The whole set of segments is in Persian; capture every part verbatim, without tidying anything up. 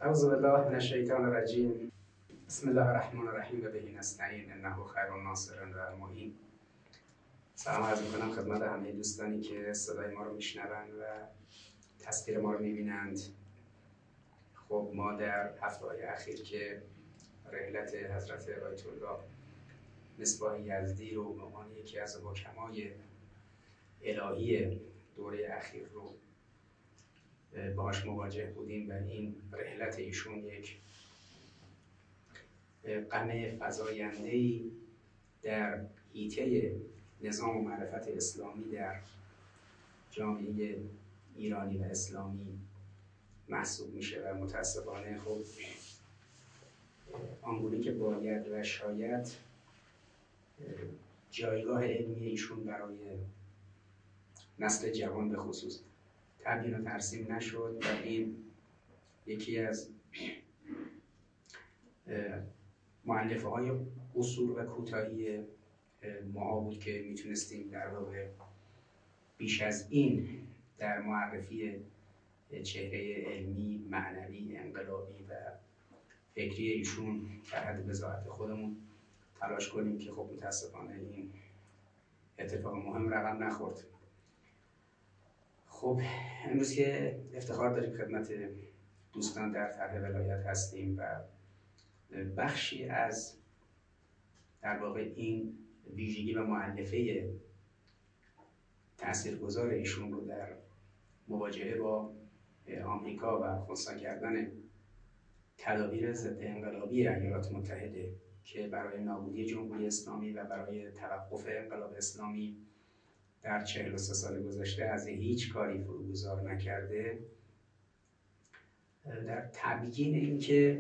اعوذ بالله من الشیطان الرجیم. بسم الله الرحمن الرحیم و به نستعین انه خیر الناصر و معین. سلام عرض میکنم خدمت همه دوستانی که صدای ما رو میشنوند و تصویر ما رو میبینند. خب ما در هفته های اخیر که رحلت حضرت آیت الله مصباح یزدی رو به عنوان یکی از حکمای الهی دوره اخیر رو باهاش مواجه بودیم و این رحلت ایشون یک غم فزاینده‌ای در حیطه نظام و معرفت اسلامی در جامعه ایرانی و اسلامی محسوب میشه و متاسفانه خب آنگونه که باید و شاید جایگاه علمی ایشون برای نسل جوان به خصوص تبیین و ترسیم نشد و این یکی از مؤلفه های قصور و کوتاهی ما بود که میتونستیم در واقع بیش از این در معرفی چهره علمی، معنوی، انقلابی و فکری ایشون در حد بضاعت خودمون تلاش کنیم که خب متاسفانه این اتفاق مهم رقم نخورد. خب امروز که افتخار داریم خدمت دوستان در طرح ولایت هستیم و بخشی از در واقع این ویژگی و مؤلفه تاثیرگذار ایشون رو در مواجهه با آمریکا و خنثی کردن تدابیر ضد انقلابی ایالات متحده که برای نابودی جمهوری اسلامی و برای توقف انقلاب اسلامی در چهل و سه سال گذشته از هیچ کاری فروگذار نکرده، در تبیین این که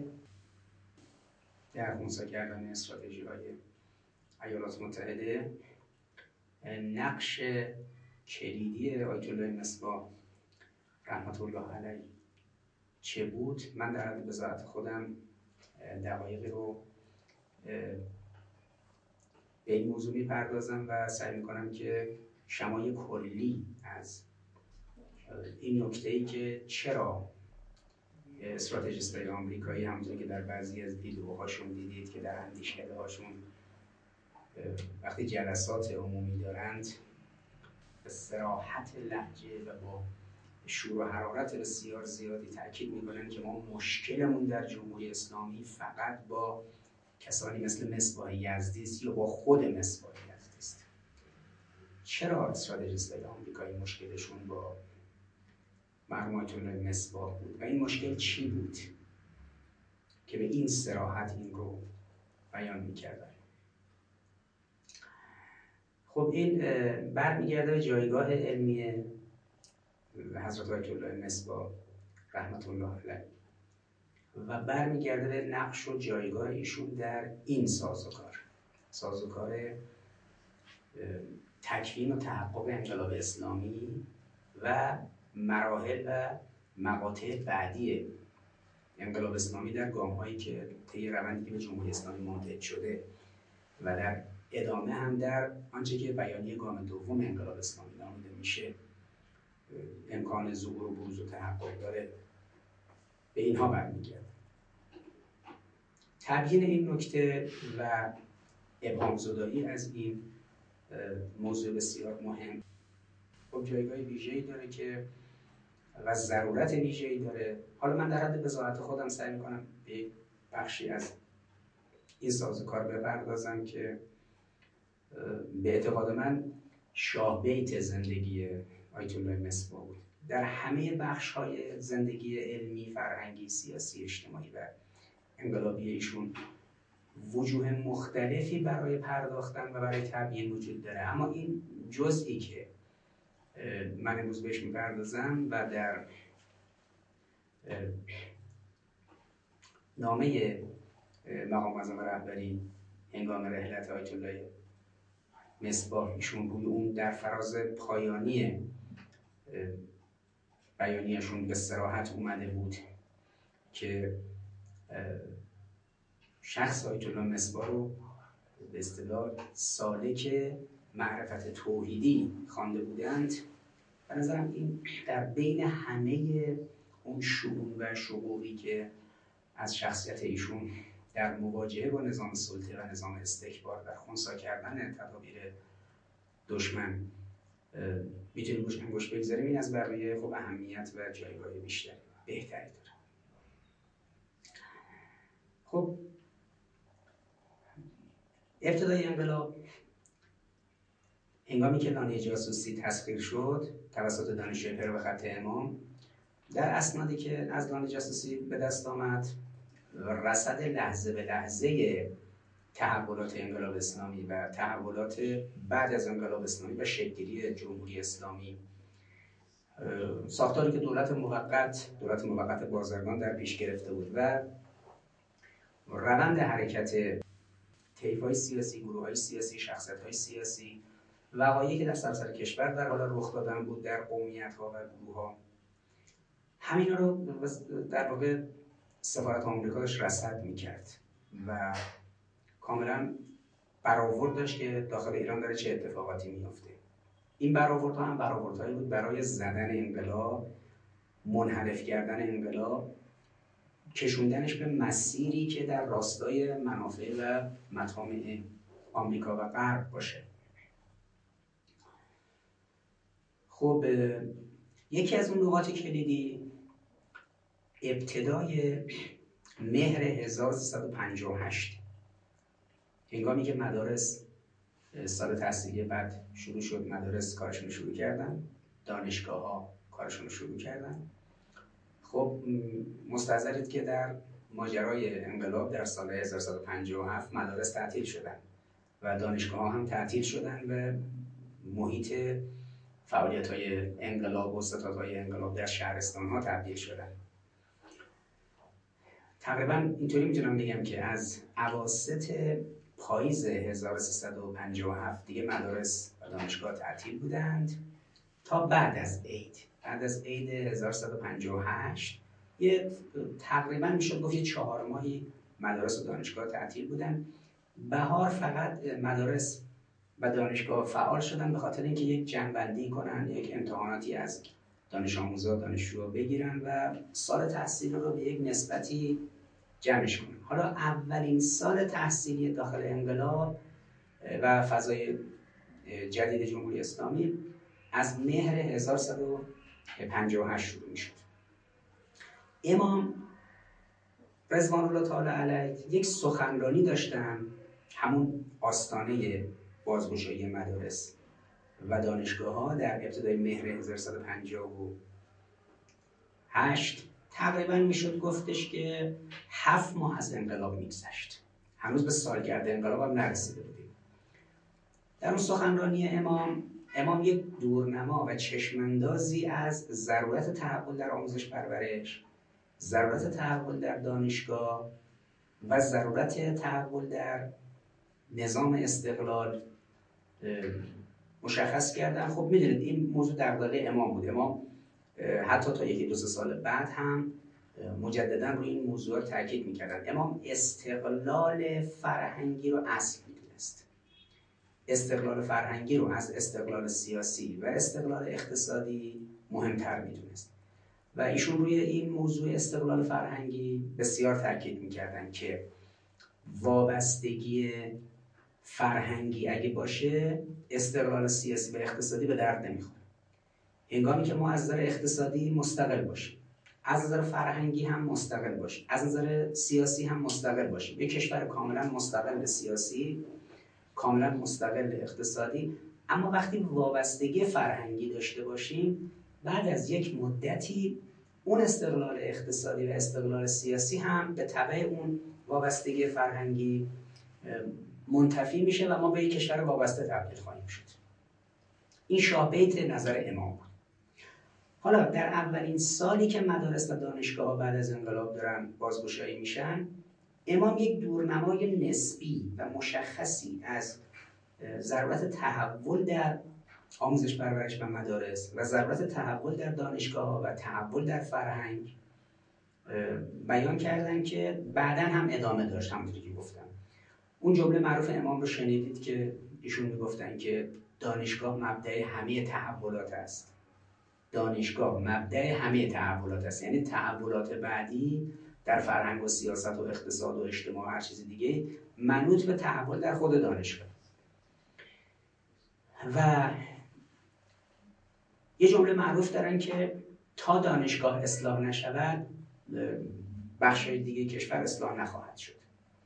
در خنثی کردن استراتژی های ایالات متحده نقش کلیدی آیت الله مصباح رحمت الله علیه چه بود. من در حد بضاعت خودم دقایقی رو به این موضوع میپردازم و سعی میکنم که شمای کلی از این نکته‌ای که چرا استراتژیست‌های آمریکایی همونطور که در بعضی از ویدیوهاشون دیدید که در اندیشکده‌هاشون وقتی جلسات عمومی دارند به صراحت لهجه و با شور و حرارت بسیار زیادی تاکید میکنن که ما مشکلمون در جمهوری اسلامی فقط با کسانی مثل مصباح یزدی است یا با خود مصباح یزدی است. چرا استراتژیست‌های آمریکایی مشکلشون با مرحوم آیت الله مصباح بود و این مشکل چی بود که به این صراحت این رو بیان میکردن؟ خب این برمیگرده به جایگاه علمی حضرت آیت الله مصباح رحمت الله علیه و برمیگرده به نقش و جایگاه ایشون در این سازوکار سازوکار تکوین و تحقق انقلاب اسلامی و مراحل و مقاطع بعدی انقلاب اسلامی در گام‌هایی که طی روندی که به جمهوری اسلامی منتهی شده و در ادامه هم در آنچه که بیانیه گام دوم انقلاب اسلامی نامیده میشه امکان ظهور و بروز و تحقق داره، به اینها برمیگرده. تبیین این نکته و ابهام زدایی از این موضوع بسیار مهم خب جایگاه ویژه‌ای داره که و ضرورت ویژه‌ای داره. حالا من در حد بضاعت خودم سعی می‌کنم به بخشی از این سازوکار بپردازم که به اعتقاد من شاه بیت زندگی آیت الله مصباح بود. در همه بخش‌های زندگی علمی، فرهنگی، سیاسی، اجتماعی و انقلابی ایشون وجوه مختلفی برای پرداختن و برای تبیین وجود داره، اما این جزئی که من امروز بهش میپردازم و در نامه مقام معظم رهبری هنگام رحلت آیت الله مصباح ایشون روی اون در فراز پایانی بیانیه‌شون به صراحت اومده بود که شخص آیت الله مصباح رو به اصطلاح سالک معرفت توحیدی خوانده بودند. به نظرم این در بین همه اون شؤون و شقوقی که از شخصیت ایشون در مواجهه با نظام سلطه و نظام استکبار و خنثی کردن تدابیر دشمن میتونیم روش انگشت بگذاریم، این از بقیه خب اهمیت و جایگاه بیشتری بهتری داره. خب ابتدای انقلاب هنگامی که لانه جاسوسی تسخیر شد توسط دانشجوی پیرو خط امام، در اسنادی که از لانه جاسوسی به دست آمد رصد لحظه به لحظه تحولات انقلاب اسلامی و تحولات بعد از انقلاب اسلامی و شکل‌گیری جمهوری اسلامی، ساختاری که دولت موقت دولت موقت بازرگان در پیش گرفته بود و روند حرکت طیف‌های سیاسی، گروه‌های سیاسی، شخصیت‌های سیاسی، وقایعی که در سراسر کشور در حال رخ دادن بود در قومیت‌ها و گروه‌ها، همینا رو در واقع سفارت آمریکا داشت رصد می‌کرد و کاملا برآورد داشت که داخل ایران داره چه اتفاقاتی میفته. این برآوردها هم برآوردهایی بود برای زدن انقلاب، منحرف کردن انقلاب، کشوندنش به مسیری که در راستای منافع و مطامع آمریکا و غرب باشه. خب یکی از اون نقاط کلیدی ابتدای مهر هزار و سیصد و پنجاه و هشت، هنگامی که مدارس سال تحصیلی بعد شروع شد، مدارس کارشون رو شروع کردن، دانشگاه ها کارشون رو شروع کردن. خب مستحضرید که در ماجرای انقلاب در سال هزار و سیصد و پنجاه و هفت مدارس تعطیل شدن و دانشگاه ها هم تعطیل شدن و محیط فعالیت های انقلاب و ستادهای انقلاب در شهرستان ها تبدیل شدن. تقریبا اینطوری میتونم بگم که از اواسط پاییز هزار و سیصد و پنجاه و هفت دیگه مدارس و دانشگاه تعطیل بودند تا بعد از عید. بعد از عید هزار و سیصد و پنجاه و هشت یه تقریبا میشد گفت یه چهار ماهی مدارس و دانشگاه تعطیل بودن. بهار فقط مدارس و دانشگاه فعال شدن به خاطر اینکه یک جمع‌بندی کنن، یک امتحاناتی از دانش آموزا دانشجوها بگیرن و سال تحصیل رو به یک نسبتی جمعش کنن. حالا اولین سال تحصیلی داخل انقلاب و فضای جدید جمهوری اسلامی از مهر هزار و سیصد و پنجاه و هشت شروع میشد. امام رضوان الله تعالی علیه یک سخنرانی داشتن، همون آستانه بازگشایی مدارس و دانشگاه ها در ابتدای مهر هزار و سیصد و پنجاه و هشت. تقریبا میشد گفتش که هفت ماه از انقلاب میگذشت، هنوز به سالگرد انقلاب هم نرسیده بودیم. در اون سخنرانی امام امام یک دورنما و چشماندازی از ضرورت تحول در آموزش پرورش، ضرورت تحول در دانشگاه و ضرورت تحول در نظام استقلال مشخص کردن. خب میدونید این موضوع دغدغه امام بود. امام حتی تا یکی دو سه سال بعد هم مجددا روی این موضوع تاکید میکردن. امام استقلال فرهنگی رو اصل میدونست، استقلال فرهنگی رو از استقلال سیاسی و استقلال اقتصادی مهمتر میدونست و ایشون روی این موضوع استقلال فرهنگی بسیار تاکید میکردن که وابستگی فرهنگی اگه باشه استقلال سیاسی و اقتصادی به درد نمیخوره. هنگامی که ما از نظر اقتصادی مستقل باشیم، از نظر فرهنگی هم مستقل باشیم، از نظر سیاسی هم مستقل باشیم، یک کشور کاملا مستقل سیاسی، کاملا مستقل اقتصادی، اما وقتی وابستگی فرهنگی داشته باشیم بعد از یک مدتی اون استقلال اقتصادی و استقلال سیاسی هم به تبع اون وابستگی فرهنگی منتفی میشه و ما به یک کشور وابسته تبدیل خواهیم شد. این شاهبیت نظر امام بود. حالا در اولین سالی که مدارس و دانشگاه بعد از انقلاب دارن بازگشایی میشن، امام یک دورنمای نسبی و مشخصی از ضرورت تحول در آموزش پرورش و مدارس و ضرورت تحول در دانشگاه و تحول در فرهنگ بیان کردن که بعداً هم ادامه داشت. همونطوری که گفتم اون جمله معروف امام رو شنیدید که ایشون میگفتن که دانشگاه مبدأ همه تحولات است. دانشگاه مبدأ همه تحولات است، یعنی تحولات بعدی در فرهنگ و سیاست و اقتصاد و اجتماع و هر چیز دیگه منوط به تحول در خود دانشگاه. و یه جمله معروف دارن که تا دانشگاه اصلاح نشود بخشای دیگه کشور اصلاح نخواهد شد.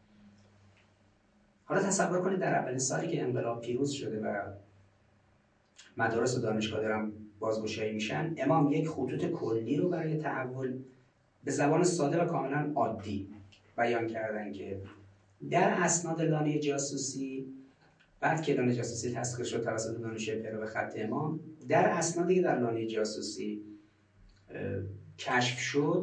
حالا تصور کنید در اولین سالی که انقلاب پیروز شده و مدارس و دانشگاه دارن بازگشایی میشن، امام یک خطوط کلی رو برای تحول به زبان ساده و کاملا عادی بیان کردن که در اسناد لانه جاسوسی، بعد که لانه جاسوسی تسخیر شد توسط دانشجوی پیرو خط امام، در اسنادی که در لانه جاسوسی کشف شد،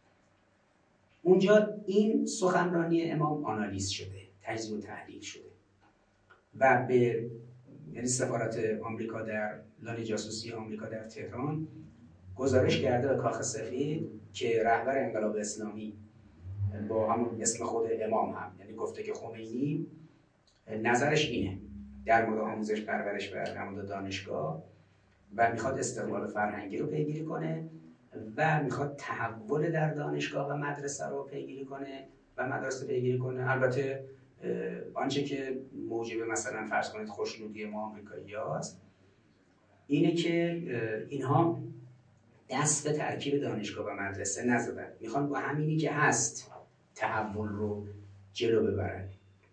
اونجا این سخنرانی امام آنالیز شده، تجزیه و تحلیل شده و به یعنی سفارت آمریکا در لانه جاسوسی آمریکا در تهران گزارش کرده به کاخ سفید که رهبر انقلاب اسلامی با همون اسم خود امام هم یعنی گفته که خمینی نظرش اینه در مورد آموزش پرورش و در مورد دانشگاه و میخواد استقلال فرهنگی رو پیگیری کنه و میخواد تحول در دانشگاه و مدرسه رو پیگیری کنه و مدرسه پیگیری کنه. البته آنچه که موجب مثلا فرض کنید خوشنودی ما آمریکایی هاست اینه که اینها دست به ترکیب دانشگاه و مدرسه نزدن، میخوان با همینی که هست تحول رو جلو ببرن.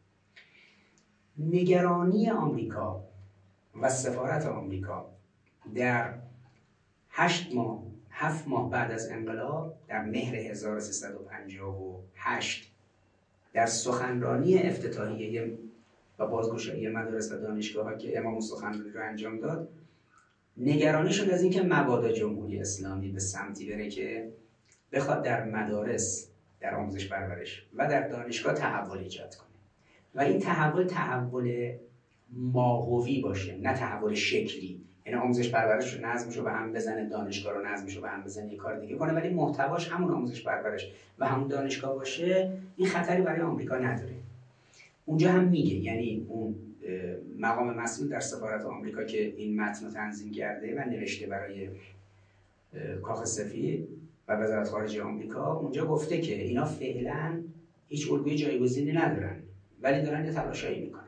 نگرانی آمریکا و سفارت آمریکا در هشت ماه هفت ماه بعد از انقلاب در مهر هزار و سیصد و پنجاه و هشت در سخنرانی افتتاحیه و بازگشایی مدارس و دانشگاه‌ها که امام سخنرانی رو انجام داد، نگرانی شد از اینکه مبادا جمهوری اسلامی به سمتی بره که بخواد در مدارس، در آموزش پرورش و در دانشگاه تحول ایجاد کنه و این تحول تحول ماهوی باشه، نه تحول شکلی. یعنی آموزش پرورش رو نظمش رو به هم بزنه، دانشگاه رو نظمش رو به هم بزنه، یه کار دیگه کنه، ولی محتواش همون آموزش پرورش و همون دانشگاه باشه، این خطری برای آمریکا نداره. اونجا هم میگه، یعنی اون مقام مسئول در سفارت آمریکا که این متن رو تنظیم کرده و نوشته برای کاخ سفید و وزارت خارجه آمریکا، اونجا گفته که اینا فعلا هیچ الگوی جایگزینی ندارن ولی دارن یه تلاشایی میکنن.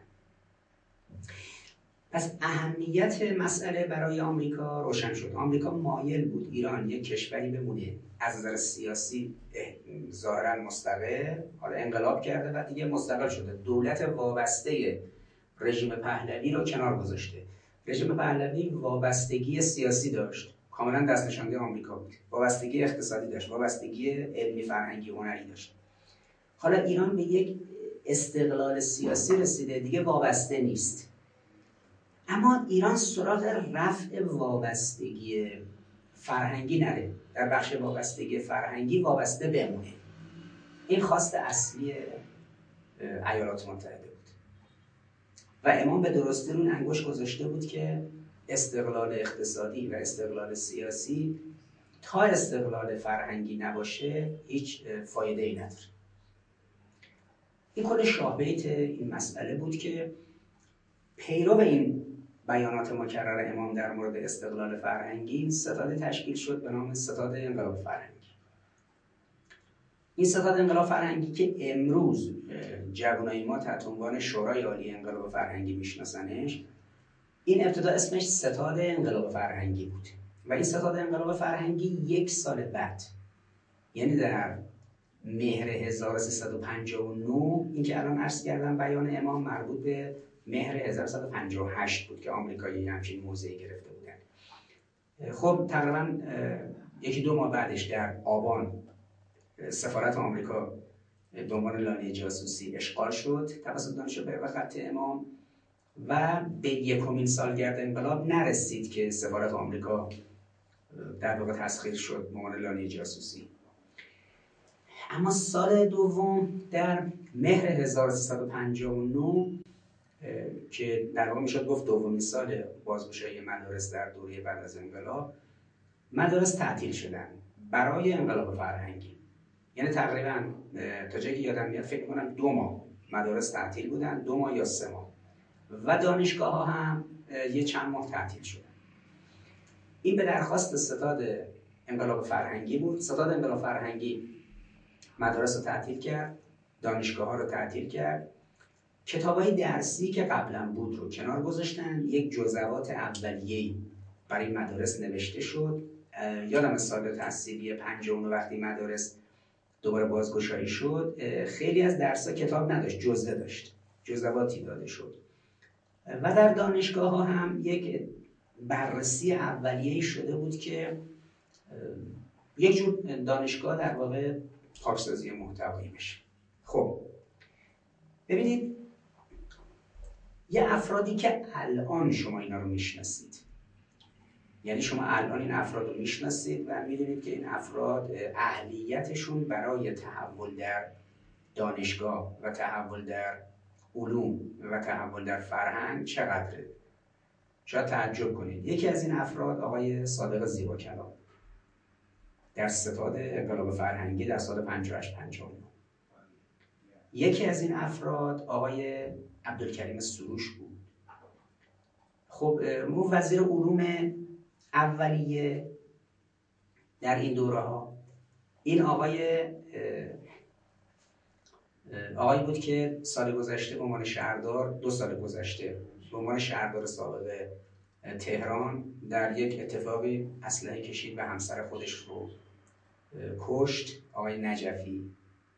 پس اهمیت مسئله برای آمریکا روشن شد. آمریکا مایل بود ایران یک کشوری بمونه از نظر سیاسی ظاهرا مستقل، حالا انقلاب کرده و دیگه مستقل شده، دولت وابسته رژیم پهلوی رو کنار گذاشته. رژیم پهلوی وابستگی سیاسی داشت، کاملا دست نشانده آمریکا بود، وابستگی اقتصادی داشت، وابستگی علمی فرهنگی هنری داشت. حالا ایران به یک استقلال سیاسی رسیده، دیگه وابسته نیست. اما ایران سراغ رفع وابستگی فرهنگی نره، در بخش وابستگی فرهنگی وابسته بمونه. این خواست اصلی ایالات متحده بود و امام به درستی رو انگشت گذاشته بود که استقلال اقتصادی و استقلال سیاسی تا استقلال فرهنگی نباشه هیچ فایده ای نداره. این کل شاهبیت این مسئله بود که پیرو این بیانات مکرر امام در مورد استقلال فرهنگی این ستاد تشکیل شد به نام ستاد انقلاب فرهنگی. این ستاد انقلاب فرهنگی که امروز جوانای ما تحت عنوان شورای عالی انقلاب فرهنگی میشناسنش، این ابتدا اسمش ستاد انقلاب فرهنگی بود و این ستاد انقلاب فرهنگی یک سال بعد، یعنی در مهر هزار و سیصد و پنجاه و نه، این که الان عرض کردم بیان امام مربوط به مهر هزار و سیصد و پنجاه و هشت بود که آمریکایی همچین موضعی گرفته بودن. خب تقریبا یکی دو ماه بعدش در آبان سفارت آمریکا به عنوان لانه جاسوسی اشغال شد توسط دانشجو پیرو خط امام و به یکمین سالگرد انقلاب نرسید که سفارت آمریکا در واقع تسخیر شد به عنوان لانه جاسوسی. اما سال دوم در مهر هزار و سیصد و پنجاه و نه که در واقع میشد گفت دومین سال بازگشایی مدارس در دوره بعد از انقلاب، مدارس تعطیل شدن برای انقلاب فرهنگی. یعنی تقریبا تا جایی که یادم میاد فکر کنم دو ماه مدارس تعطیل بودن، دو ماه یا سه ماه، و دانشگاه ها هم یه چند ماه تعطیل شدن. این به درخواست ستاد انقلاب فرهنگی بود. ستاد انقلاب فرهنگی مدارس رو تعطیل کرد، دانشگاه ها رو تعطیل کرد، کتابای درسی که قبلا بود رو کنار گذاشتن، یک جزوات اولیه‌ای برای مدارس نوشته شد. یادم سال تحصیلی پنجم وقتی مدارس دوباره بازگشایی شد، خیلی از درس‌ها کتاب نداشت، جزوه داشت، جزواتی داده شد. و در دانشگاه ها هم یک بررسی اولیه‌ای شده بود که یک جور دانشگاه در واقع پاکسازی محتوایی بشه. خب ببینید، یه افرادی که الان شما اینا رو میشناسید، یعنی شما الان این افراد رو میشناسید و میدونید که این افراد اهلیتشون برای تحول در دانشگاه و تحول در علوم و تحول در فرهنگ چقدره. شاید تعجب کنید، یکی از این افراد آقای صادق زیباکلام در ستاد انقلاب فرهنگی در سال پنجاه و هشت پنجاه و نه. یکی از این افراد آقای عبدالکریم سروش بود. خب ما وزیر علوم اولیه در این دوره ها این آقای آقای بود که سال گذشته به عنوان شهردار، دو سال گذشته به عنوان شهردار سابق تهران در یک اتفاقی اسلحه کشید و همسر خودش رو کشت، آقای نجفی.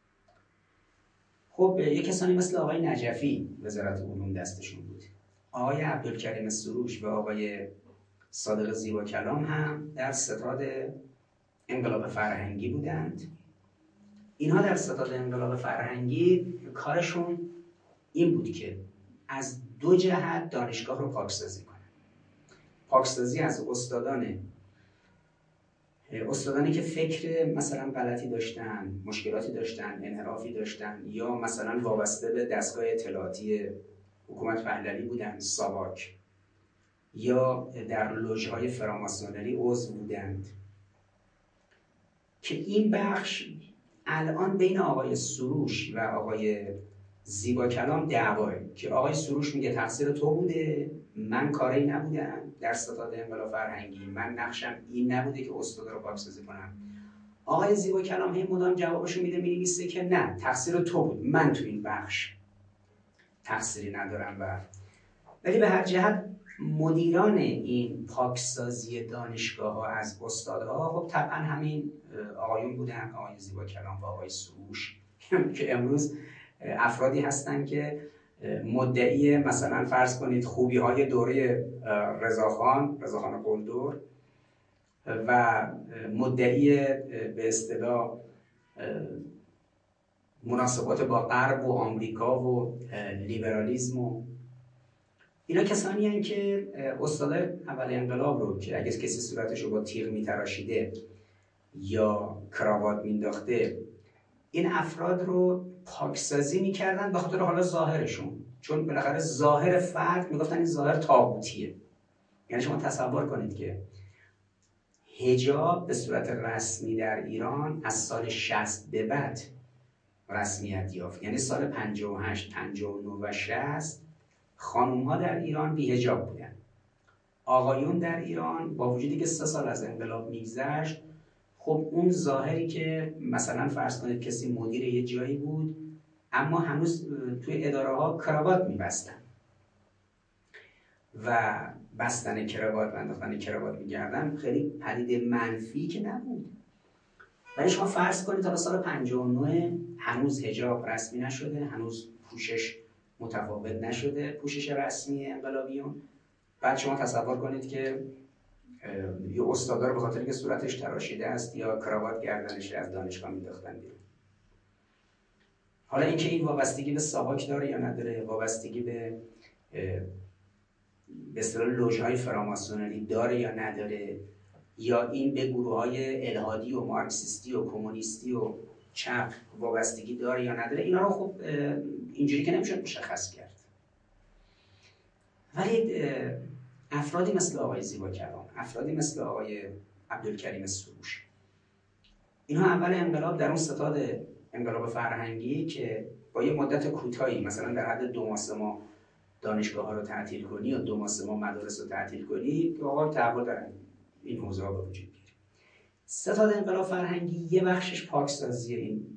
خب یک کسانی مثل آقای نجفی وزارت علوم دستشون بود. آقای عبدالکریم سروش و آقای صادق زیباکلام هم در ستاد انقلاب فرهنگی بودند. اینها در ستاد انقلاب فرهنگی کارشون این بود که از دو جهت دانشگاه رو پاکسازی کنن. پاکسازی از استادان استادانی که فکر مثلا غلطی داشتن، مشکلاتی داشتن، انحرافی داشتن، یا مثلا وابسته به دستگاه اطلاعاتی حکومت پهلوی بودن، ساواک، یا در لوژهای فراماسونری عضو بودند، که این بخش الان بین آقای سروش و آقای زیباکلام دعواه، که آقای سروش میگه تقصیر تو بوده، من کاری نبودم در ستاد انقلاب فرهنگی، من نقشم این نبوده که استادا رو پاکسازی کنم. آقای زیباکلام هی مدام جوابشو میده، مینویسه که نه، تقصیر تو بود، من تو این بخش تقصیری ندارم. و ولی به هر جهت مدیران این پاکسازی دانشگاه ها از استادها خب طبعا همین آقایون بودن، آقای زیباکلام و آقای سروش، که امروز افرادی هستن که مدعی مثلا فرض کنید خوبی های دوره رضاخان رضاخان قلدر و مدعی به اصطلاح مناسبات با غرب و آمریکا و لیبرالیسم و اینا کسانی هستند که استاد اول انقلاب رو که اگه کسی صورتش رو با تیغ میتراشیده یا کراوات مینداخته، این افراد رو پاکسازی میکردن به خاطر حالا ظاهرشون، چون بالاخره ظاهر فرد میگفتن این ظاهر طاغوتیه. یعنی شما تصور کنید که حجاب به صورت رسمی در ایران از سال شصت به بعد رسمیت یافت، یعنی سال پنجاه و هشت پنجاه و نه و شصت خانوم ها در ایران بی حجاب بودن. آقایون در ایران با وجودی که سه سال از انقلاب میگذشت، خب اون ظاهری که مثلا فرض کنید کسی مدیر یه جایی بود اما هنوز توی اداره ها کراوات میبستن و بستن کراوات و انداختن کراوات میگردن خیلی پدیده منفی که نبود. ولی شما فرض کنید تا سال پنجاه و نه هنوز حجاب رسمی نشده، هنوز پوشش متفاوت نشده، پوشش رسمی انقلابیون. بعد شما تصور کنید که یه استادا رو به خاطر که صورتش تراشیده است یا کراوات گردنش از دانشگاه مینداختن بیرون. حالا اینکه این وابستگی به ساواک داره یا نداره، وابستگی به به اصطلاح لوژهای فراماسونری داره یا نداره، یا این به گروه‌های الحادی و مارکسیستی و کمونیستی و چپ وابستگی داره یا نداره، اینا رو خب اینجوری که نمیشه مشخص کرد. ولی افرادی مثل آقای زیباکلام، افرادی مثل آقای عبدالکریم سروش، اینها اول انقلاب در اون ستاد انقلاب فرهنگی که با یه مدت کوتاهی مثلا در حد دو ماه سه ماه دانشگاه ها رو تعطیل کنی یا دو ماه سه ماه مدارس رو تعطیل کنی که آقا تحول در این حوزه ها به وجود بیاره. ستاد انقلاب فرهنگی یه بخشش پاکسازی این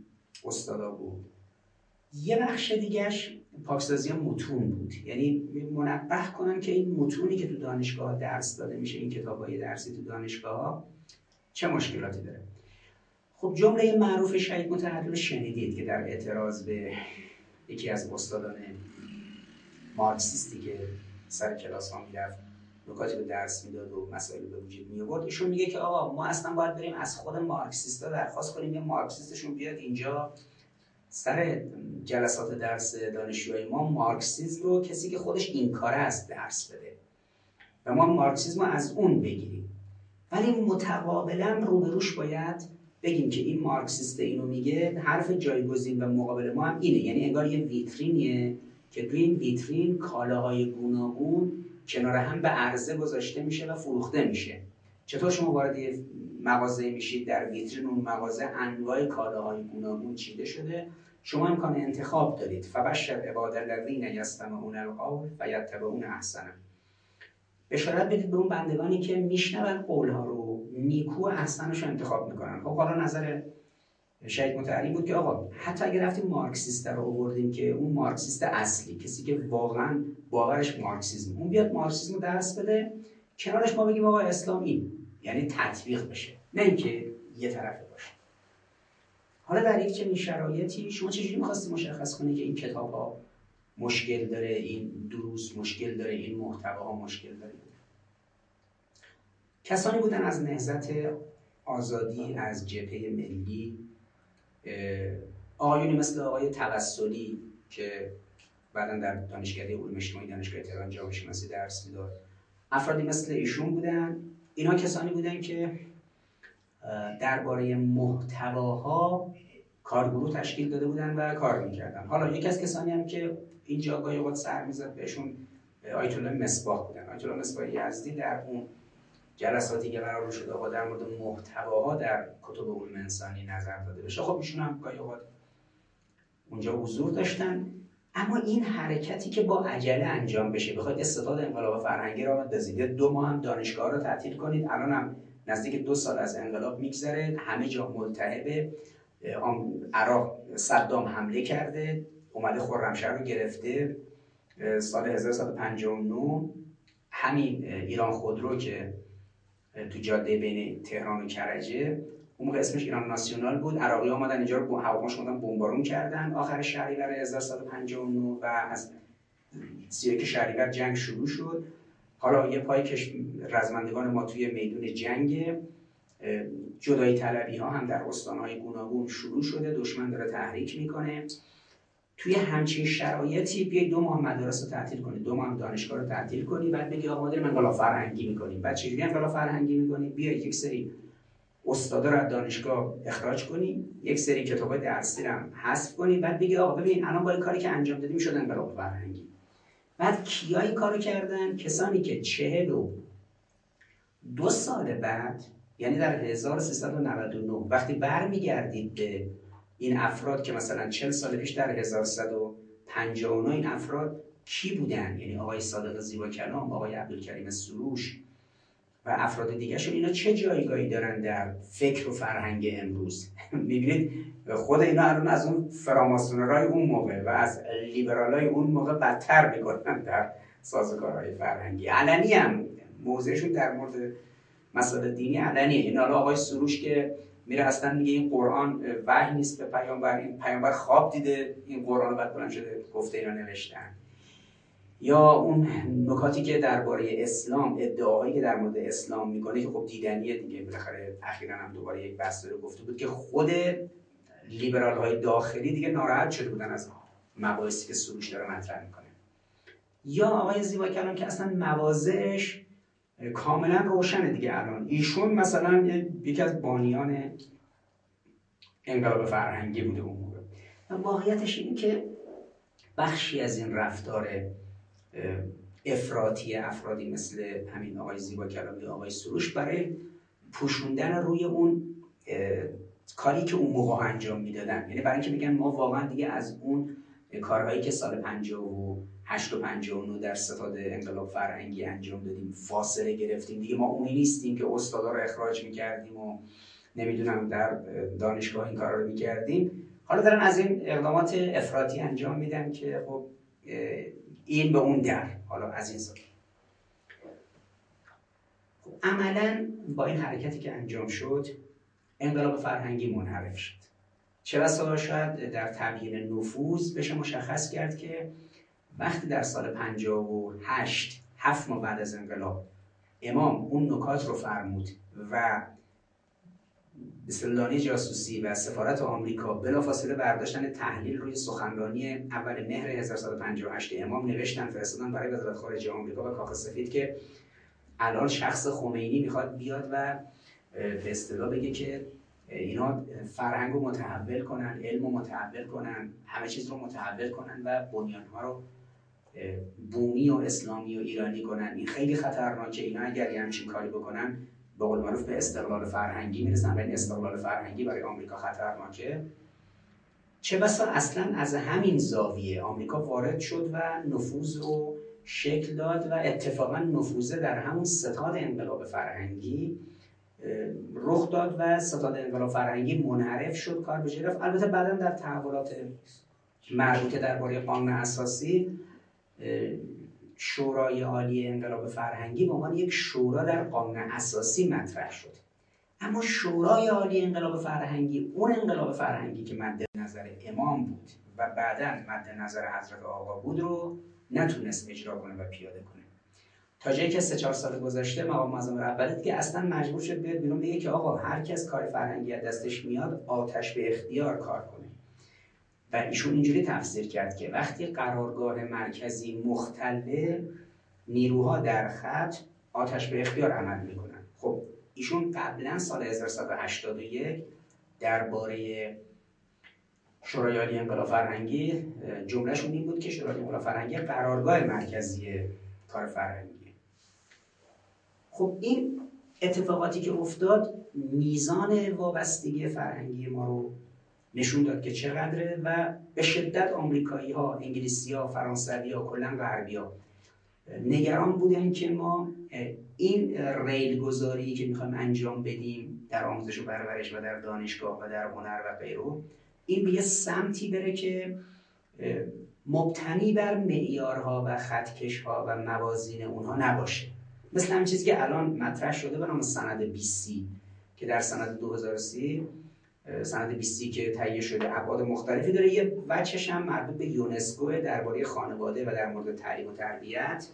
استادا بود. یه بخش دیگهش پاکسازی متون بود، یعنی منبه کنن که این متونی که تو دانشگاه درس داده میشه، این کتابای درسی تو دانشگاه چه مشکلاتی داره. خب جمله معروف شهید متحری رو شنیدید که در اعتراض به یکی از استادان مارکسیستی که سر کلاس ها میرفت نکاتی به درس میداد و مسائل به وجود می آورد، ایشون میگه که آقا ما اصلا باید بریم از خود مارکسیستا درخواست کنیم یه مارکسیستشون بیاد اینجا سر جلسات درس دانشجوهای ما مارکسیسم رو کسی که خودش این کاره است درس بده و ما مارکسیسم رو از اون بگیریم. ولی متقابلا روبروش باید بگیم که این مارکسیست اینو میگه، حرف جایگزین و مقابل ما هم اینه، یعنی انگار یه ویترینیه که توی این ویترین کالاهای گوناگون کنار هم به عرضه گذاشته میشه و فروخته میشه. چطور شما وارد مغازه میشید، در ویترین اون مغازه انواع کالاهای گوناگون چیده شده، شما امکان انتخاب دارید. فبشر عباد الذین یستمعون القول فیتبعون احسنه. بشارت بدید به اون بندگانی که میشنون قولها رو، نیکو و احسنش رو انتخاب میکنن. خب حالا نظر شهید متحری بود که آقا حتی اگر رفتیم مارکسیست رو آوردیم که اون مارکسیست اصلی، کسی که واقعا باورش مارکسیسم، اون بیاد مارکسیسم رو درس بده، کنارش ما بگیم آقا اسلام این، یعنی تطبیق بشه، نه اینکه یه طرفه باشه. حالا در یک چنین شرایطی شما چجوری می‌خواستی مشخص کنی که این کتاب‌ها مشکل داره، این دروس مشکل داره، این محتواها مشکل داره؟ کسانی بودن از نهضت آزادی، از جبهه ملی، آقایونی مثل آقای توسلی که بعداً در دانشکده علوم اجتماعی دانشگاه تهران جامعه شناسی درس میداد، افرادی مثل ایشون بودن. اینا کسانی بودن که درباره محتواها کارگروه تشکیل داده بودن و کار میکردن. حالا یکی از کسانی هم که این جاگاهی وقت سر میزد بهشون آیت الله مصباح بودن. آیت الله مصباح یزدی در اون جلساتی که قرار شده آقا در مورد محتواها در کتب علوم انسانی نظر داده بشه، خب ایشون هم گاهی اوقات اونجا حضور داشتن. اما این حرکتی که با عجله انجام بشه، بخواید استفاده انقلاب فرهنگی را بندازید، دو ماه هم دانشگاه رو تعطیل کنید، الان هم نزدیک دو سال از انقلاب میگذره، همه جا ملتهبه، عراق صدام حمله کرده، اومده خرمشهر رو گرفته، سال هزار و سیصد و پنجاه و نه همین ایران خودرو که تو جاده بین تهران و کرجه، اون موقع اسمش ایران ناسیونال بود، عراقی ها اومدن اینجا رو هواپیماش اومدن بمبارون کردن آخر شهریور هزار و سیصد و پنجاه و نه و از سی و یک شهریور جنگ شروع شد. حالا یه پای کش رزمندگان ما توی میدون جنگ، جدایی طلبی ها هم در استانهای گوناگون شروع شده، دشمن داره تحریک میکنه. توی همچین شرایطی بیای دو ماه مدارس رو تعطیل کنی، دو ماه دانشگاه رو تعطیل کنی، بعد بگی آقا ما داریم انقلاب فرهنگی میکنیم. بعد چجوری انقلاب فرهنگی میکنی؟ بیای یک سری استادا رو از دانشگاه اخراج کنی، یک سری کتابای درسی رو هم حذف کنی، بعد بگی آقا ببین الان با این کاری که انجام دادیم شد انقلاب فرهنگی. بعد کیا این کارو کردن؟ کسانی که چهل و دو سال بعد، یعنی در هزار و سیصد و نود و نه وقتی برمیگردید به این افراد که مثلا چهل سال پیش در هزار و سیصد و پنجاه و نه این افراد کی بودن، یعنی آقای صادق زیباکلام، آقای عبدالکریم سروش و افراد دیگه شون، اینا چه جایگاهی دارن در فکر و فرهنگ امروز؟ میبینید خود اینا الان از اون فراماسونرای اون موقع و از لیبرالای اون موقع بدتر میکنن در سازوکارهای فرهنگی. علنی هم موضعشون در مورد مسائل دینی علنیه. این حالا آقای سروش که میره اصلا میگه این قرآن وحی نیست به پیامبر، این پیامبر خواب دیده این قرآن رو بعد بلند شده گفته اینا نوشتن. یا اون نکاتی که درباره اسلام، ادعاهایی که در مورد اسلام میکنه که خب دیدنیه دیگه، بالاخره اخیراً هم دوباره یک بحث رو گفته بود که خود لیبرال های داخلی دیگه ناراحت شده بودن از مباحثی که سروش داره مطرح میکنه. یا آقای زیباکلام که اصلا مواضعش کاملا روشنه دیگه. الان ایشون مثلا یکی از بانیان انقلاب فرهنگی بوده اون موقع و واقعیتش اینه که بخشی از این رفتار افراطی افرادی مثل همین آقای زیباکلامی، آقای سروش، برای پوشوندن روی اون کاری که اون موقع انجام میدادن، یعنی برای اینکه بگن ما واقعا دیگه از اون کارهایی که سال پنجاه و هشت و پنجاه و نه در ستاد انقلاب فرهنگی انجام دادیم فاصله گرفتیم، دیگه ما اونی نیستیم که استادا رو اخراج میکردیم و نمیدونم در دانشگاه این کارا رو میکردیم. حالا دارن از این اقدامات افراطی انجام میدن که خب این به اون در، حالا از این سال خب عملا با این حرکتی که انجام شد انقلاب فرهنگی منحرف شد. چه بسا شاید در تبیین نفوذ بشه مشخص کرد که وقتی در سال پنجاه و هشت هفت ماه بعد از انقلاب امام اون نکات رو فرمود و سلطانی جاسوسی و سفارت آمریکا بلافاصله برداشتن تحلیل روی سخنرانی اول مهر هزار و سیصد و پنجاه و هشت امام نوشتن فرستادن برای وزارت خارجه آمریکا و کاخ سفید که الان شخص خمینی میخواد بیاد و به اصطلاح بگه که اینا فرهنگ رو متحول کنن، علم رو متحول کنن، همه چیز رو متحول کنن و بنیانها رو بومی و اسلامی و ایرانی کنن. این خیلی خطرناکه. اینا اگر یه همچین کاری بکنن به قول معروف به استقلال فرهنگی میرسن و این استقلال فرهنگی برای آمریکا خطرناکه. چه بسا اصلا از همین زاویه آمریکا وارد شد و نفوذ رو شکل داد و اتفاقا نفوذ در همون ستاد انقلاب فرهنگی رخ داد و ستاد انقلاب فرهنگی منحرف شد، کار به جای رفت. البته بعدا در تحولات مربوطه درباره قانون اساسی شورای عالی انقلاب فرهنگی به عنوان یک شورا در قانون اساسی مطرح شد، اما شورای عالی انقلاب فرهنگی، اون انقلاب فرهنگی که مد نظر امام بود و بعداً مد نظر حضرت آقا بود رو نتونست اجرا کنه و پیاده کنه. تا جایی که سه چهار سال گذشته مقام معظم رهبری دیگه اصلا مجبور شد بیاد بیرون بگه که آقا هر کس کار فرهنگی دستش میاد آتش به اختیار کار کنه. و ایشون اینجوری تفسیر کرد که وقتی قرارگاه مرکزی مختله، نیروها در خط آتش به اختیار عمل میکنن. خب ایشون قبلا سال هزار و سیصد و هشتاد و یک درباره شورای عالی انقلاب فرهنگی جملهشون این بود که شورای انقلاب فرهنگی قرارگاه مرکزی کار فرهنگی. خب این اتفاقاتی که افتاد میزان وابستگی فرهنگی ما رو نشون داد که چقدره و به شدت آمریکایی ها، انگلیسی ها، فرانسوی ها، کلا غربی ها نگران بودن که ما این ریل گذاری که میخوایم انجام بدیم در آموزش و پرورش و در دانشگاه و در هنر و غیره، این به یه سمتی بره که مبتنی بر معیارها و خطکشها و موازین اونها نباشه. مثل همین چیزی که الان مطرح شده به نام سند بیست سی که در سند دو هزار و سی، سند بیست سی که تهیه شده ابعاد مختلفی داره. یه وجهش هم مربوط به یونسکو درباره خانواده و در مورد تعلیم و تربیت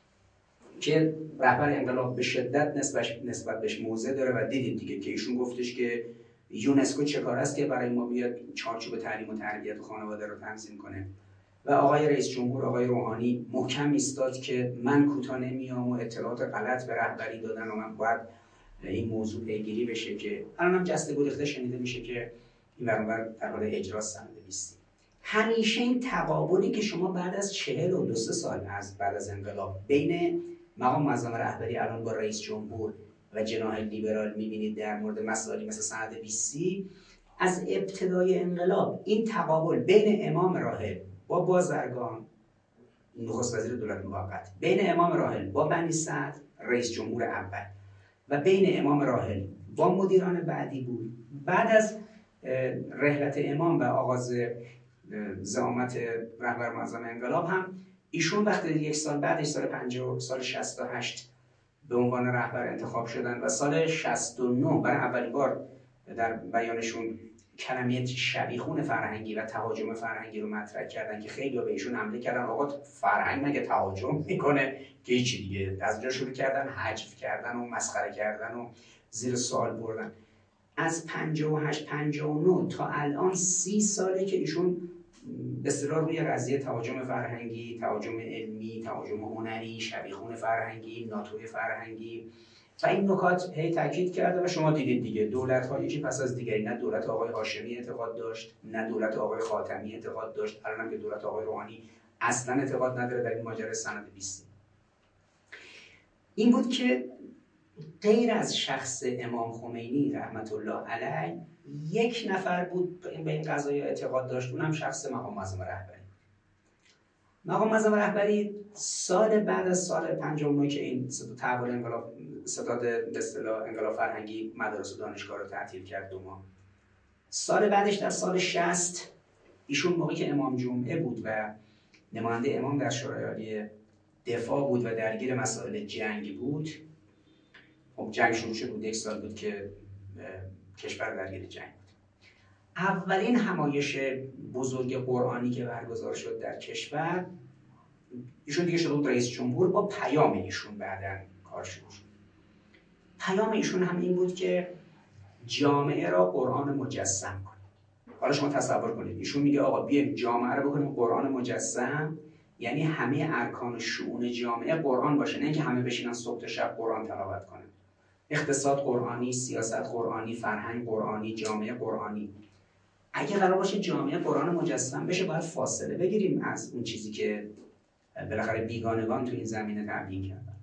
که رهبر انقلاب به شدت نسبت نسبت بهش موضع داره و دیدید دیگه که ایشون گفتش که یونسکو چه کار است که برای ما بیاد چارچوب تعلیم و تربیت و خانواده رو تنظیم کنه. و آقای رئیس جمهور آقای روحانی محکم ایستاد که من کوتاه نمیام و اطلاعات غلط به رهبری دادن و من باید این موضوع پیگیری بشه که الان هم جسته گریخته شنیده میشه که این برابر در حال اجرا سند بیست. همیشه این تقابلی که شما بعد از چهل و دو سال از بعد از انقلاب بین مقام معظم رهبری الان با رئیس جمهور و جناح لیبرال میبینید در مورد مسائلی مثل سند بیست، از ابتدای انقلاب این تقابل بین امام راحل با بازرگان نخست وزیر دولت موقت، بین امام راحل با بنی سعد رئیس جمهور اول و بین امام راحل با مدیران بعدی بود. بعد از رحلت امام و آغاز زعامت رهبر معظم انقلاب هم ایشون وقتی یک سال بعدش سال پنجاه سال شصت و هشت به عنوان رهبر انتخاب شدن و سال شصت و نه برای اولین بار در بیانشون کلمه شبیخون فرهنگی و تهاجم فرهنگی رو مطرح کردن که خیلی به ایشون حمله کردن. آقا فرهنگ مگه تهاجم میکنه؟ که هیچی دیگه. از اونجا شروع کردن حجف کردن و مسخره کردن و زیر سوال بردن. از پنجاه و هشت پنجاه و نه تا الان سی ساله که ایشون به اصطلاح روی قضیه تهاجم فرهنگی، تهاجم علمی، تهاجم هنری، شبیخون فرهنگی، ناتوی فرهنگی و این نکات هی تاکید کرده و شما دیدید دیگه دولت‌ها یکی پس از دیگری، نه دولت آقای هاشمی اعتقاد داشت، نه دولت آقای خاتمی اعتقاد داشت، الان هم که دولت آقای روحانی اصلا اعتقاد نداره در این ماجرای سند بیست. این بود که غیر از شخص امام خمینی رحمت الله علیه یک نفر بود به این قضایا اعتقاد داشت، اونم شخص مقام معظم رهبری. مقام معظم رهبری سال بعد از سال پنجاه و نه که این تحول انقلاب ستاد به اصطلاح انقلاب فرهنگی مدارس و دانشگاه رو تعطیل کرد دو ماه، سال بعدش در سال شصت ایشون موقعی که امام جمعه بود و نماینده امام در شورای عالی دفاع بود و درگیر مسائل جنگ بود، خب جنگ شروع شد بود، یک سال بود که کشور درگیر جنگ بود. اولین همایش بزرگ قرآنی که برگزار شد در کشور، ایشون دیگه شده بود رئیس جمهور، با پیام ایشون بعداً کار شروع شد. پیام ایشون هم این بود که جامعه را قرآن مجسم کنید. حالا شما تصور کنید ایشون میگه آقا بیایم جامعه رو بکنیم قرآن مجسم، یعنی همه ارکان و شؤون جامعه قرآن باشه، نه اینکه همه بشینن صبح تا شب قرآن تلاوت کنن. اقتصاد قرآنی، سیاست قرآنی، فرهنگ قرآنی، جامعه قرآنی. اگه قرار باشه جامعه قرآن مجسم بشه، باید فاصله بگیریم از اون چیزی که بالاخره بیگانگان تو این زمینه تبیین کردن.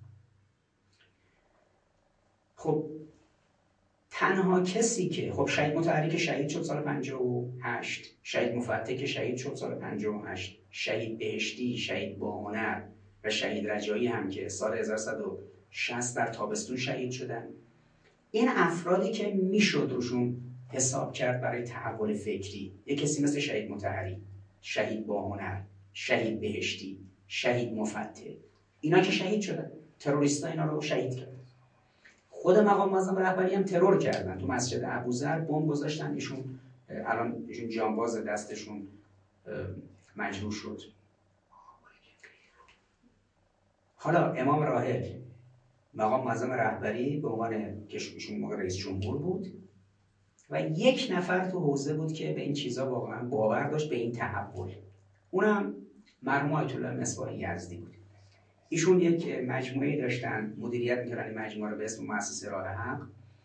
خب تنها کسی که خب شهید مطهری که شهید شد سال پنجاه و هشت، شهید مفتح که شهید شد سال پنجاه و هشت، شهید بهشتی، شهید باهنر و شهید رجایی هم که سال هزار و سیصد و شصت در تابستون شهید شدن. این افرادی که میشد روشون حساب کرد برای تحول فکری، یک کسی مثل شهید مطهری، شهید باهنر، شهید بهشتی، شهید مفتح، اینا که شهید شدن، تروریستا اینا رو شهید کردن. خود مقام معظم رهبری هم ترور کردن، تو مسجد ابوذر بمب گذاشتن، ایشون الان ایشون جانباز، دستشون مجروح شد. حالا امام راحل مقام معظم رهبری به عنوان که ایشون موقع رئیس جمهور بود و یک نفر تو حوزه بود که به این چیزا واقعا باور داشت، به این تحول، اونم مرحوم آیت الله مصباح یزدی بود. ایشون یک مجموعه داشتن، مدیریت می‌کردن این مجموعه رو به اسم مؤسسه راه حق.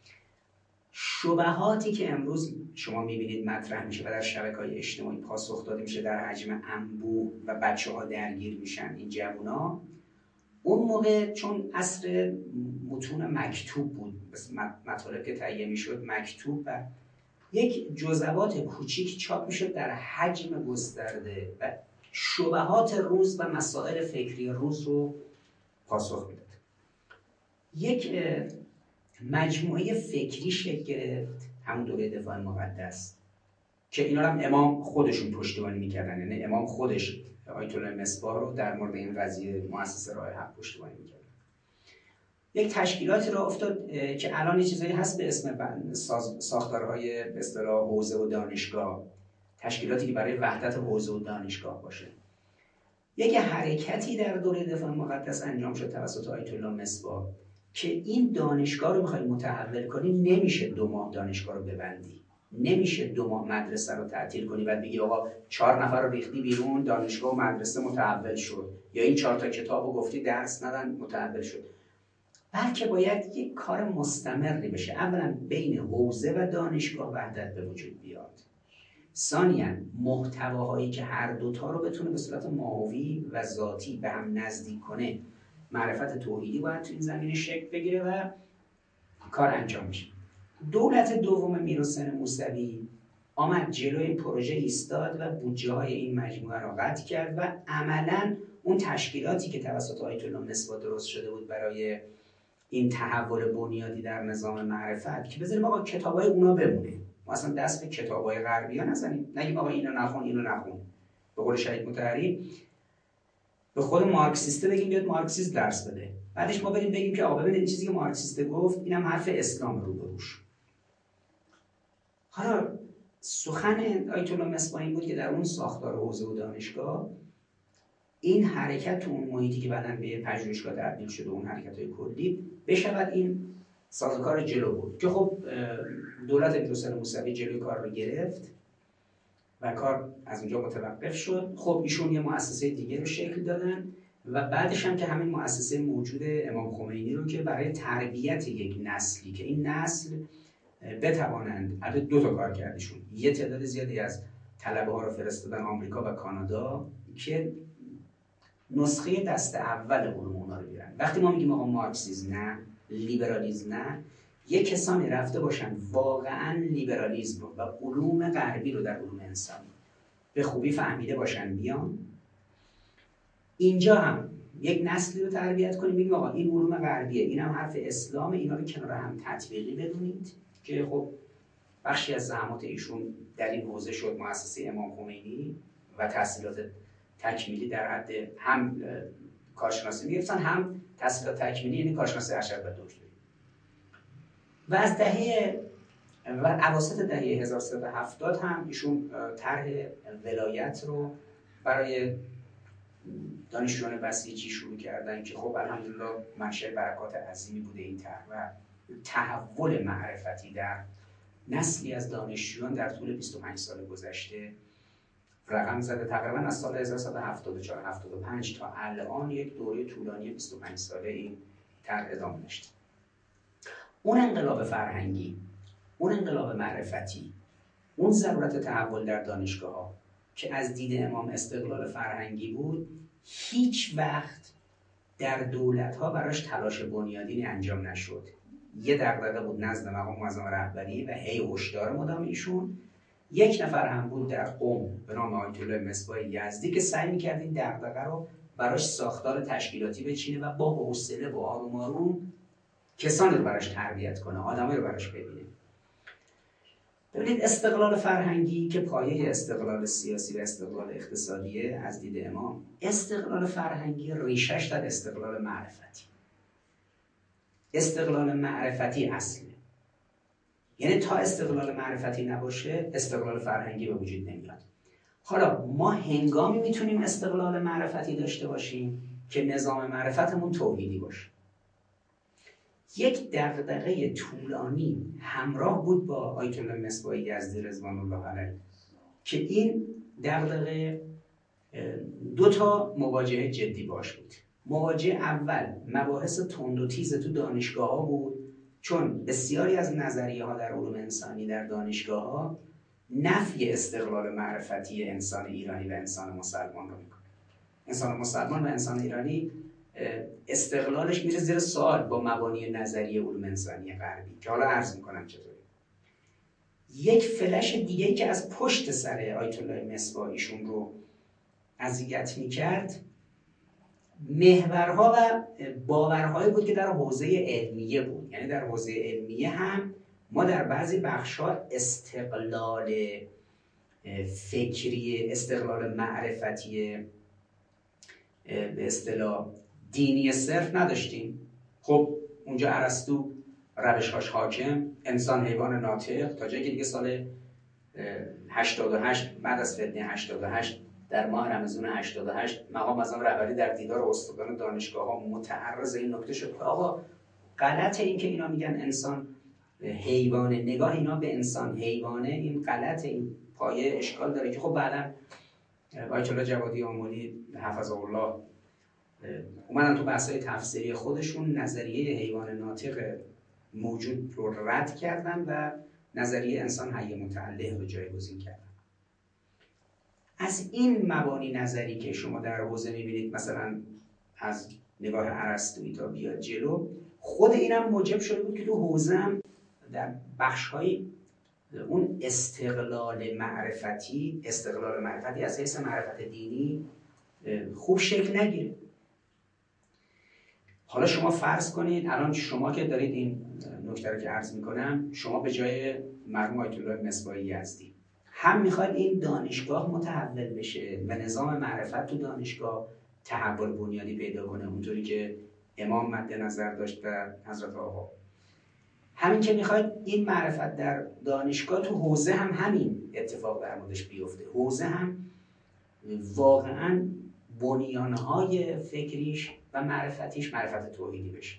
شبهاتی که امروز شما می‌بینید مطرح میشه و در شبکه‌های اجتماعی پاسخ داده میشه در حجم انبوه و بچه‌ها درگیر میشن، این جوونا، اون موقع چون عصر متون مکتوب بود، مطالب که تهیه میشد مکتوب و یک جزوات کوچیک چاپ میشد در حجم گسترده و شبهات روز و مسائل فکری روز رو پاسخ میداد. یک مجموعه فکری شکل گرفت، همون دوره دفاع مقدس، که اینا هم امام خودشون پشتیبانی میکردن، یعنی امام خودش آیت الله مصباح رو در مورد این قضیه مؤسسه راه حق پشتیبانی میکرد. یک تشکیلاتی را افتاد که الان چیزایی هست به اسم ساختارهای به اصطلاح حوزه و دانشگاه، تشکیلاتی که برای وحدت حوزه و دانشگاه باشه. یک حرکتی در دوره دفاع مقدس انجام شد توسط آیت الله مصباح که این دانشگاه رو میخوای متحول کنی، نمیشه دو ماه دانشگاه رو ببندی، نمیشه دو ماه مدرسه رو تعطیل کنی بعد بگی آقا چهار نفر رو ریختی بیرون، دانشگاه و مدرسه متحول شد، یا این چهار تا کتاب رو گفتی درس ندن متحول شد. بلکه باید یک کار مستمری بشه. اولا بین حوزه و دانشگاه وحدت به وجود بیاد، ثانیاً محتواهایی که هر دوتا رو بتونه به صورت ماهوی و ذاتی به هم نزدیک کنه، معرفت توحیدی باید تو این زمینه شکل بگیره و کار انجام میشه. دولت دوم میرحسین موسوی آمد جلوی این پروژه ایستاد و بودجه های این مجموعه را قطع کرد و عملاً اون تشکیلاتی که توسط آیت الله مصباح درست شده بود برای این تحول بنیادی در نظام معرفت، که بذاریم آقا کتابای اونا بمونه، ما اصلا دست به کتابای غربی ها نزنیم، نگیم آقا اینو نخون اینو نخون. به قول شهید مطهری به خود مارکسیسته بگیم بیاد مارکسیسم درس بده، بعدش ما بریم بگیم که آقا ببینید این چیزی که مارکسیسته گفت اینم حرف اسلام رو بروش. حالا سخن آیت الله مصباح این بود که در اون ساختار حوزه و دانشگاه این حرکت تو اون محیطی که بعداً به پژوهشگاه تبدیل شده، اون حرکت‌های کلی بشود این سازوکار جلو بود، که خب دولت میرحسین موسوی جلوی کار رو گرفت و کار از اونجا متوقف شد. خب ایشون یه مؤسسه دیگه رو شکل دادن و بعدش هم که همین مؤسسه موجود امام خمینی رو که برای تربیت یک نسلی که این نسل بتوانند، البته دو تا کار کردشون، یه تعداد زیادی از طلبه ها رو فرستادن آمریکا و کانادا که نسخه دست اول علوم اونا رو بیارن. وقتی ما میگیم آقا مارکسیسم نه، لیبرالیسم نه، یه کسانی رفته باشن واقعا لیبرالیسم رو و علوم غربی رو در علوم انسان به خوبی فهمیده باشن بیان اینجا هم یک نسلی رو تربیت کنیم، بگیم آقا این علوم غربیه، این هم حرف اسلامه، اینا رو کنار هم تطبیقی بدونید که خب بخشی از زحمات ایشون در این حوزه شد مؤسسه امام خمینی و تحصیلات تکمیلی در حد هم کارشناسی می‌گرفتن هم تحصیلات تکمیلی، یعنی کارشناسی ارشد و دکتری. و از دهه و اواسط دهه هزار و سیصد و هفتاد هم ایشون طرح ولایت رو برای دانشجویان بسیجی شروع کردن که خب الحمدلله منشأ برکات عظیمی بوده این طرح و تحول معرفتی در نسلی از دانشجویان در طول بیست و پنج سال گذشته رقم زده. تقریبا از سال هزار و سیصد و هفتاد و چهار هفتاد و پنج تا الان یک دوره طولانی بیست و پنج ساله این طرح ادامه داشته. اون انقلاب فرهنگی، اون انقلاب معرفتی، اون ضرورت تحول در دانشگاه‌ها که از دید امام استقلال فرهنگی بود، هیچ وقت در دولت‌ها براش تلاش بنیادینی انجام نشد. یه دغدغه بود نزد مقام معظم رهبری و هی هشدار مدام ایشون. یک نفر هم بود در قم به نام آیت الله مصباح یزدی که سعی می‌کرد این دغدغه رو براش ساختار تشکیلاتی بچینه و با حوصله و آروم آروم کسانی رو براش تربیت کنه، آدمایی رو براش ببینه. ببینید استقلال فرهنگی که پایه استقلال سیاسی و استقلال اقتصادیه از دید امام، استقلال فرهنگی ریشش در استقلال معرفتی. استقلال معرفتی اصله. یعنی تا استقلال معرفتی نباشه استقلال فرهنگی به وجود نمیاد. حالا ما هنگامی میتونیم استقلال معرفتی داشته باشیم که نظام معرفتمون توحیدی باشه. یک دغدغه طولانی همراه بود با آیت الله مصباح یزدی رضوان الله علیه که این دغدغه دو تا مواجهه جدی باش بود. مواجهه اول مباحث تند و تیز تو دانشگاه ها بود، چون بسیاری از نظریه ها در علوم انسانی در دانشگاه ها نفی استقلال معرفتی انسان ایرانی و انسان مسلمان رو میکنه. انسان مسلمان و انسان ایرانی استقلالش میره زیر سوال با مبانی نظریه علوم انسانی غربی که حالا عرض میکنم چطوری. یک فلش دیگه‌ای که از پشت سر آیت الله مصباح ایشون رو اذیت میکرد محورها و باورهایی بود که در حوزه علمیه بود. یعنی در حوزه علمیه هم ما در بعضی بخش‌ها استقلال فکری، استقلال معرفتی به اصطلاح دینی صرف نداشتیم. خب اونجا ارسطو روش‌هاش حاکم، انسان حیوان ناطق، تا جایی که دیگه سال هشتاد و هشت بعد از فتنه هشتاد و هشت در ماه رمضان هشتاد و هشت مقام معظم رهبری در دیدار استادان دانشگاه‌ها متعرض این نکته شد که آقا غلطه این که اینا میگن انسان حیوانه، نگاه اینا به انسان حیوانه این غلطه، این پایه اشکال داره که خب بعداً آیت الله جوادی آملی حفظه الله اومدن تو بحث‌های تفسیری خودشون نظریه حیوان ناطق موجود رو رد کردن و نظریه انسان حی متعلق رو جایگزین کردن. از این مبانی نظری که شما در حوزه می‌بینید مثلا از نگاه ارسطویی تا بیاد جلو، خود اینم موجب شده بود که تو حوزه هم در بخش‌های اون استقلال معرفتی استقلال معرفتی از حیث معرفت دینی خوب شکل نگیره. حالا شما فرض کنید الان شما که دارید این نکته رو که عرض میکنم، شما به جای مرحوم آیت الله مصباح یزدی هم میخواید این دانشگاه متحول بشه و نظام معرفت تو دانشگاه تحول بنیادی پیدا کنه اونطوری که امام مد نظر داشت و حضرت آقا، همین که میخواید این معرفت در دانشگاه تو حوزه هم همین اتفاق در موردش بیفته، حوزه هم واقعاً بنیانهای فکریش و معرفتیش معرفت توحیدی بشه.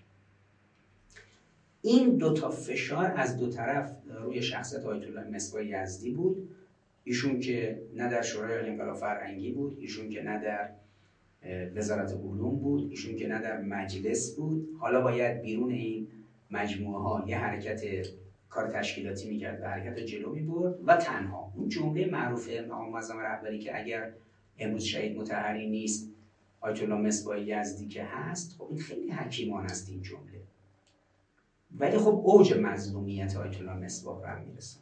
این دو تا فشار از دو طرف روی شخصیت آیت الله مصباح یزدی بود. ایشون که نه در شورای انقلاب فرهنگی بود، ایشون که نه در وزارت علوم بود، ایشون که نه در مجلس بود. حالا باید بیرون این مجموعه ها یه حرکت کار تشکیلاتی میکرد و حرکت جلو میبرد و تنها اون جمله معروف مقام معظم رهبری که اگر امروز شهید مطهری نیست آیت الله مصباح یزدی که هست، خب این خیلی حکیمان است این جمله، ولی خب اوج مظلومیت آیت الله مصباح رو هم میرسه.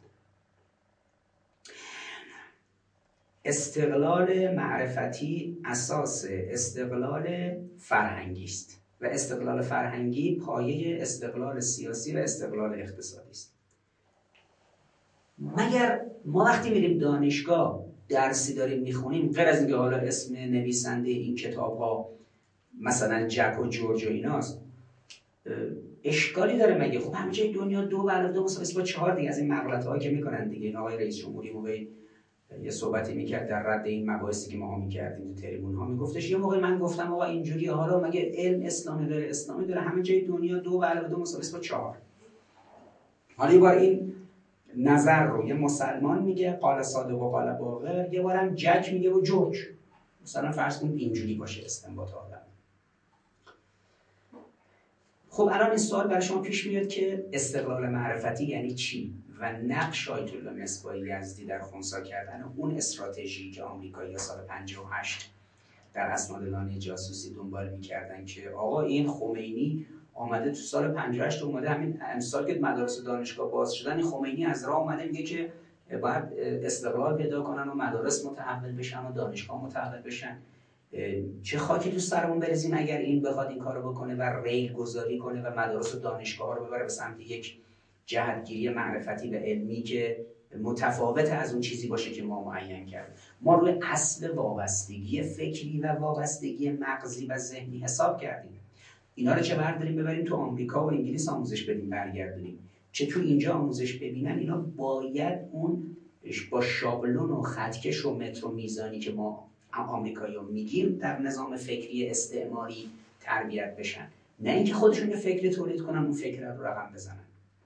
استقلال معرفتی اساس استقلال فرهنگی است و استقلال فرهنگی پایه استقلال سیاسی و استقلال اقتصادی است. مگر ما وقتی میریم دانشگاه درسی داریم میخونیم، غیر از اینکه حالا اسم نویسنده این کتاب ها مثلا جک و جورج و ایناست، اشکالی داره مگه؟ خب همه جای دنیا دو و علاوه دو مساوی با چهار دیگه، از این مقالت هایی که میکنن دیگه. این آقای رئیس جمهوری موقعی یه صحبتی میکرد در رد این مباحثی که ما میکردیم تو تریبون ها، میگفتش یه موقع من گفتم آقا اینجوریه، حالا مگه علم اسلامی داره؟ اسلامی داره، همه جای دنیا دو و علاوه دو مساوی با چهار. حالا یه بار این نظر رو یه مسلمان میگه قال صادق و قال باقر، یه بارم جک میگه و جورج. مثلا فرض کنید اینجوری باشه استنباط آدم. خب الان این سوال برای شما پیش میاد که استقلال معرفتی یعنی چی و نقش آیت الله مصباح یزدی در خنثی کردن اون استراتژی که آمریکایی‌ها سال پنجاه و هشت در اسناد لانه جاسوسی دنبال می‌کردن که آقا این خمینی آمده تو سال پنجاه و هشت، اومده همین امسال که مدارس دانشگاه باز شدن، این خمینی از راه اومده میگه که باید استقلال پیدا کنن و مدارس متحول بشن و دانشگاه متحول بشن. چه خاکی تو سرمون بریزیم اگر این بخواد این کارو بکنه و ریل گذاری کنه و مدارس و دانشگاه رو ببره به سمت یک جهتگیری معرفتی و علمی که متفاوت از اون چیزی باشه که ما معین کردیم. ما روی اصل وابستگی فکری و وابستگی مغزی و ذهنی حساب کردیم. اینا رو چه برداریم ببریم تو آمریکا و انگلیس آموزش بدیم برگردونیم، چه تو اینجا آموزش ببینن، اینا باید اون با شابلون و خطکش و متر و میزانی که ما آمریکایی‌ها میگیم در نظام فکری استعماری تربیت بشن، نه اینکه خودشون یه فکری تولید کنن اون فکر رو رقم بزنن.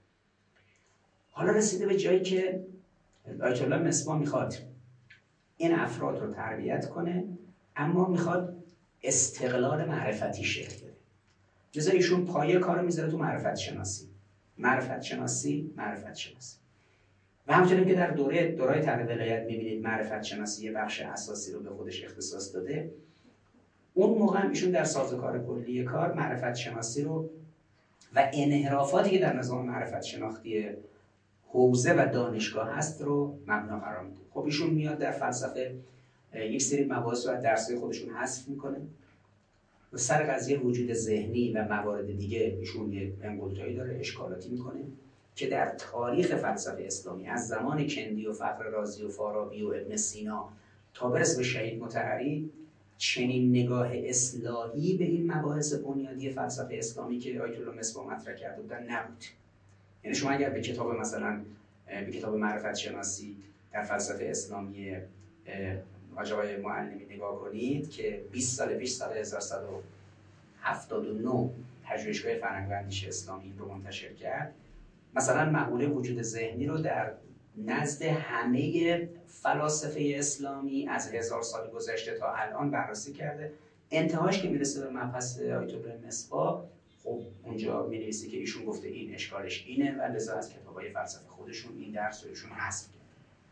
حالا رسیده به جایی که آیت الله مصباح میخواد این افراد رو تربیت کنه، اما میخواد استقلال معرفتی شکل بده. جزا ایشون پایه کارو میذاره تو معرفت شناسی معرفت شناسی معرفت شناسی و همچنین که در دوره دورای طرح ولایت میبینید معرفت شناسی یه بخش اساسی رو به خودش اختصاص داده. اون موقع هم ایشون در سازوکار کلی کار معرفت شناسی رو و انحرافاتی که در نظام معرفت شناختی حوزه و دانشگاه هست رو مبنا قرار میده. خب ایشون میاد در فلسفه یک سری مباحث رو از درس‌های خودشون حذف میکنه و سر قضیه وجود ذهنی و موارد دیگه ایشون یه انگلتایی داره، اشکالاتی میکنه که در تاریخ فلسفه اسلامی از زمان کندی و فخر رازی و فارابی و ابن سینا تا برسه به شهید مطهری چنین نگاه اصلاحی به این مباحث بنیادی فلسفه اسلامی که آیت الله مصباح مطرح کرده بودن نبود. یعنی شما اگر به کتاب مثلا به کتاب معرفت شناسی در فلسفه اسلامی آقای معلمی نگاه کنید که بیست سال پیش سال هزار و سیصد و هفتاد و نه پژوهشگاه فرهنگ و اندیشه اسلامی رو منتشر کرد، مثلا مقوله وجود ذهنی رو در نزد همه فلاسفه اسلامی از هزار سال گذشته تا الان بررسی کرده. انتهاش که میرسه به مبحث آیت الله مصباح، خب اونجا می‌نویسه که ایشون گفته این اشکالش اینه و لذا از کتاب‌های فلسفه خودشون این درس رو ایشون حذف کرد.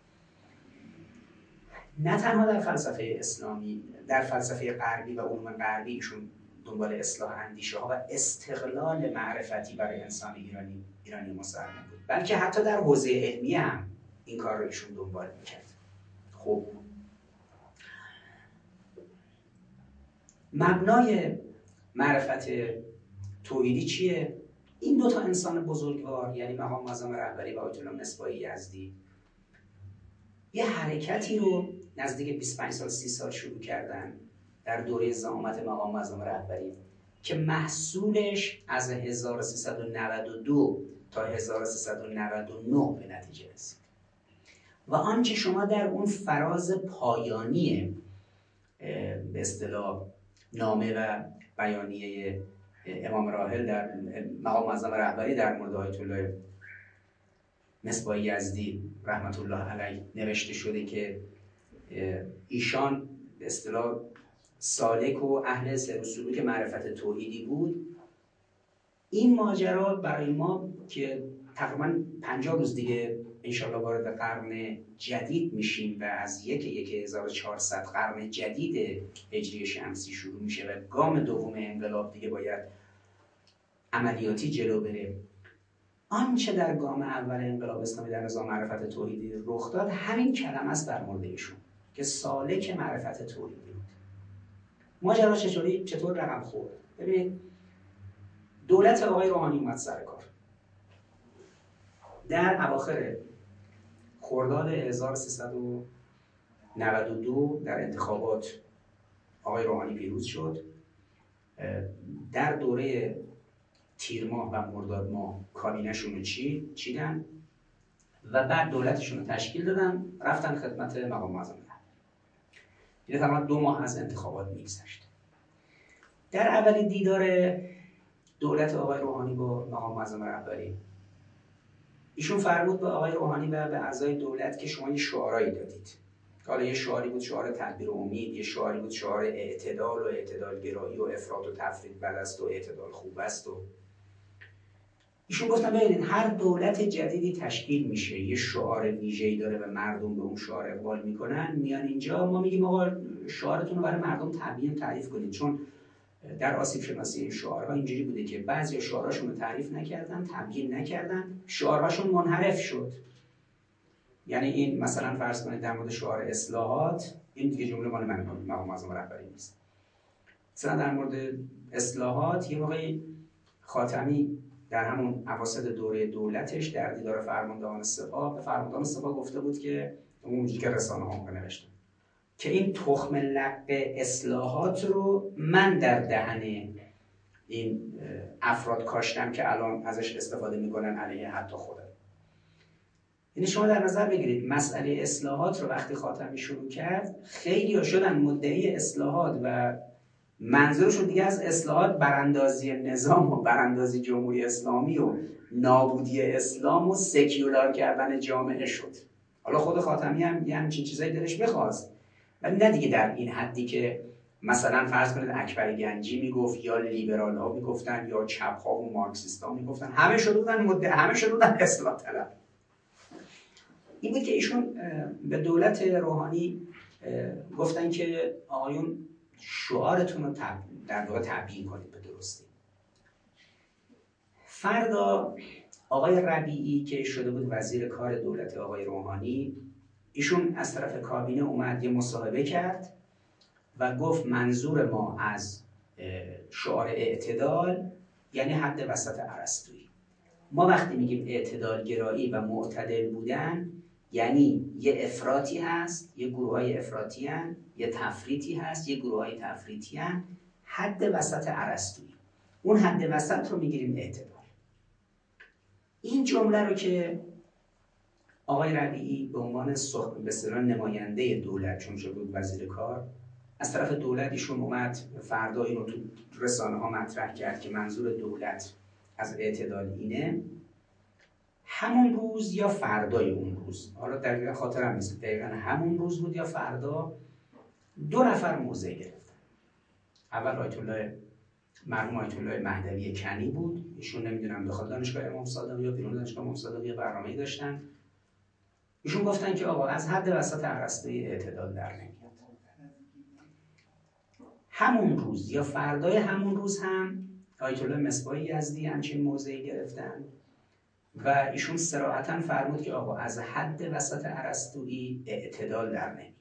نه تنها در فلسفه اسلامی، در فلسفه غربی و علوم غربی ایشون دنبال اصلاح اندیشه ها و استقلال معرفتی برای انسان ایرانی ایرانی مسلمان بود، بلکه حتی در حوزه علمی هم این کار رو ایشون دنبال میکرد. خب مبنای معرفت توحیدی چیه؟ این دو تا انسان بزرگوار یعنی مقام معظم رهبری و آیت الله مصباح یزدی یه حرکتی رو نزدیک بیست و پنج سال سی سال شروع کردن در دوره زعامت مقام معظم رهبری که محصولش از هزار و سیصد و نود و دو تا هزار و سیصد و نود و نه به نتیجه رسید و آنچه شما در اون فراز پایانی به اصطلاح نامه و بیانیه امام راحل در مقام معظم رهبری در مورد آیت الله مصباح یزدی رحمت الله علیه نوشته شده که ایشان به اصطلاح سالک و اهل سیر و سلوک معرفت توحیدی بود. این ماجرا برای ما که تقریبا پنجاه روز دیگه انشالله وارد قرن جدید میشیم و از یک یک هزار و چهارصد قرن جدید هجری شمسی شروع میشه و گام دوم انقلاب دیگه باید عملیاتی جلو بره. آنچه در گام اول انقلاب اسلامی در نظام معرفت توحیدی رخ داد همین کلمه است در مورد ایشون که سالک معرفت توحیدی بود. ماجرا چطوری چطور رقم خورد؟ ببینید دولت آقای روحانی اومد سر کار در اواخر خرداد هزار و سیصد و نود و دو در انتخابات آقای روحانی پیروز شد. در دوره تیر ماه و مرداد ماه کابینه‌شون رو چید چیدن و بعد دولتشون رو تشکیل دادن، رفتن خدمت مقام معظم رهبری. یعنی تقریبا دو ماه از انتخابات میگذشت. در اولین دیدار دولت آقای روحانی با مقام معظم رهبری، ایشون فرمود به آقای روحانی و به اعضای دولت که شما یه شعارایی دادید. حالا یه شعاری بود شعار تدبیر و امید، یه شعاری بود شعار اعتدال و اعتدالگرایی و افراط و تفرید بد است و اعتدال خوب است. و ایشون گفتن ببینید هر دولت جدیدی تشکیل میشه یه شعار ویژه‌ای داره و مردم به اون شعار اقبال میکنن، میان اینجا ما میگیم آقا شعارتون رو برای مردم تبیین تعریف کنید، چون در آسیب شناسی این شعارها اینجوری بوده که بعضی شعارهاشون رو تعریف نکردن، تبیین نکردن، شعارهاشون منحرف شد. یعنی این مثلا فرض کنید در مورد شعار اصلاحات، این دیگه جمله مال من مقام معظم رهبری نیست. مثلا در مورد اصلاحات یه موقعی خاتمی در همون اواسط دوره دولتش در دیدار فرماندهان سپاه به فرماندهان سپاه گفته بود که اونجوری که رسانه‌ها نوشتن که این تخم لق اصلاحات رو من در دهن این افراد کاشتم که الان ازش استفاده میکنن علیه حتی خودم. یعنی شما در نظر بگیرید مسئله اصلاحات رو وقتی خاتمی شروع کرد، خیلی ها شدن مدعی اصلاحات و منظورشون دیگه از اصلاحات براندازی نظام و براندازی جمهوری اسلامی و نابودی اسلام و سکیولار کردن جامعه شد. حالا خود خاتمی هم یه همچین چیزایی دلش میخواست، ولی نه دیگه در این حدی که مثلا فرض کنید اکبر گنجی میگفت یا لیبرال ها میگفتن یا چپ ها و مارکسیست ها میگفتن، همه شده بودن مدعی، همه شده بودن اصلاح طلب. این بود که ایشون به دولت روحانی گفتن که آقایون شعارتون رو در واقع تبیین کنید به درستی. فردا آقای ربیعی که شده بود وزیر کار دولت آقای روحانی، ایشون از طرف کابینه اومد یه مصاحبه کرد و گفت منظور ما از شعار اعتدال یعنی حد وسط ارسطویی. ما وقتی میگیم اعتدال گرایی و معتدل بودن یعنی یه افراطی هست، یه گروهای افراطی هست، یه تفریطی هست، یه گروهای تفریطی هست، حد وسط ارسطویی. اون حد وسط رو میگیریم اعتدال. این جمله رو که آقای ربیعی به عنوان به اصطلاح نماینده دولت چون شده بود وزیر کار، از طرف دولت ایشون اومد فردا اینو تو رسانه ها مطرح کرد که منظور دولت از اعتدال اینه، همون روز یا فردای اون روز، حالا دقیقا خاطرم نیست دقیقا همون روز بود یا فردا، دو نفر موضع گرفتن. اول آیت الله مرحوم آیت الله مهدوی کنی بود، ایشون نمیدونم داخل دانشگاه امام صادق یا بیرون دانشگاه امام صادق یه برنامه‌ای داشتن. ایشون گفتن که آقا از حد وسط ارسطویی اعتدال در نمیاد. همون روز یا فردای همون روز هم آیت الله مصباح یزدی همچین موضعی گرفتن و ایشون صراحتاً فرمود که آقا از حد وسط ارسطویی اعتدال در نمیاد.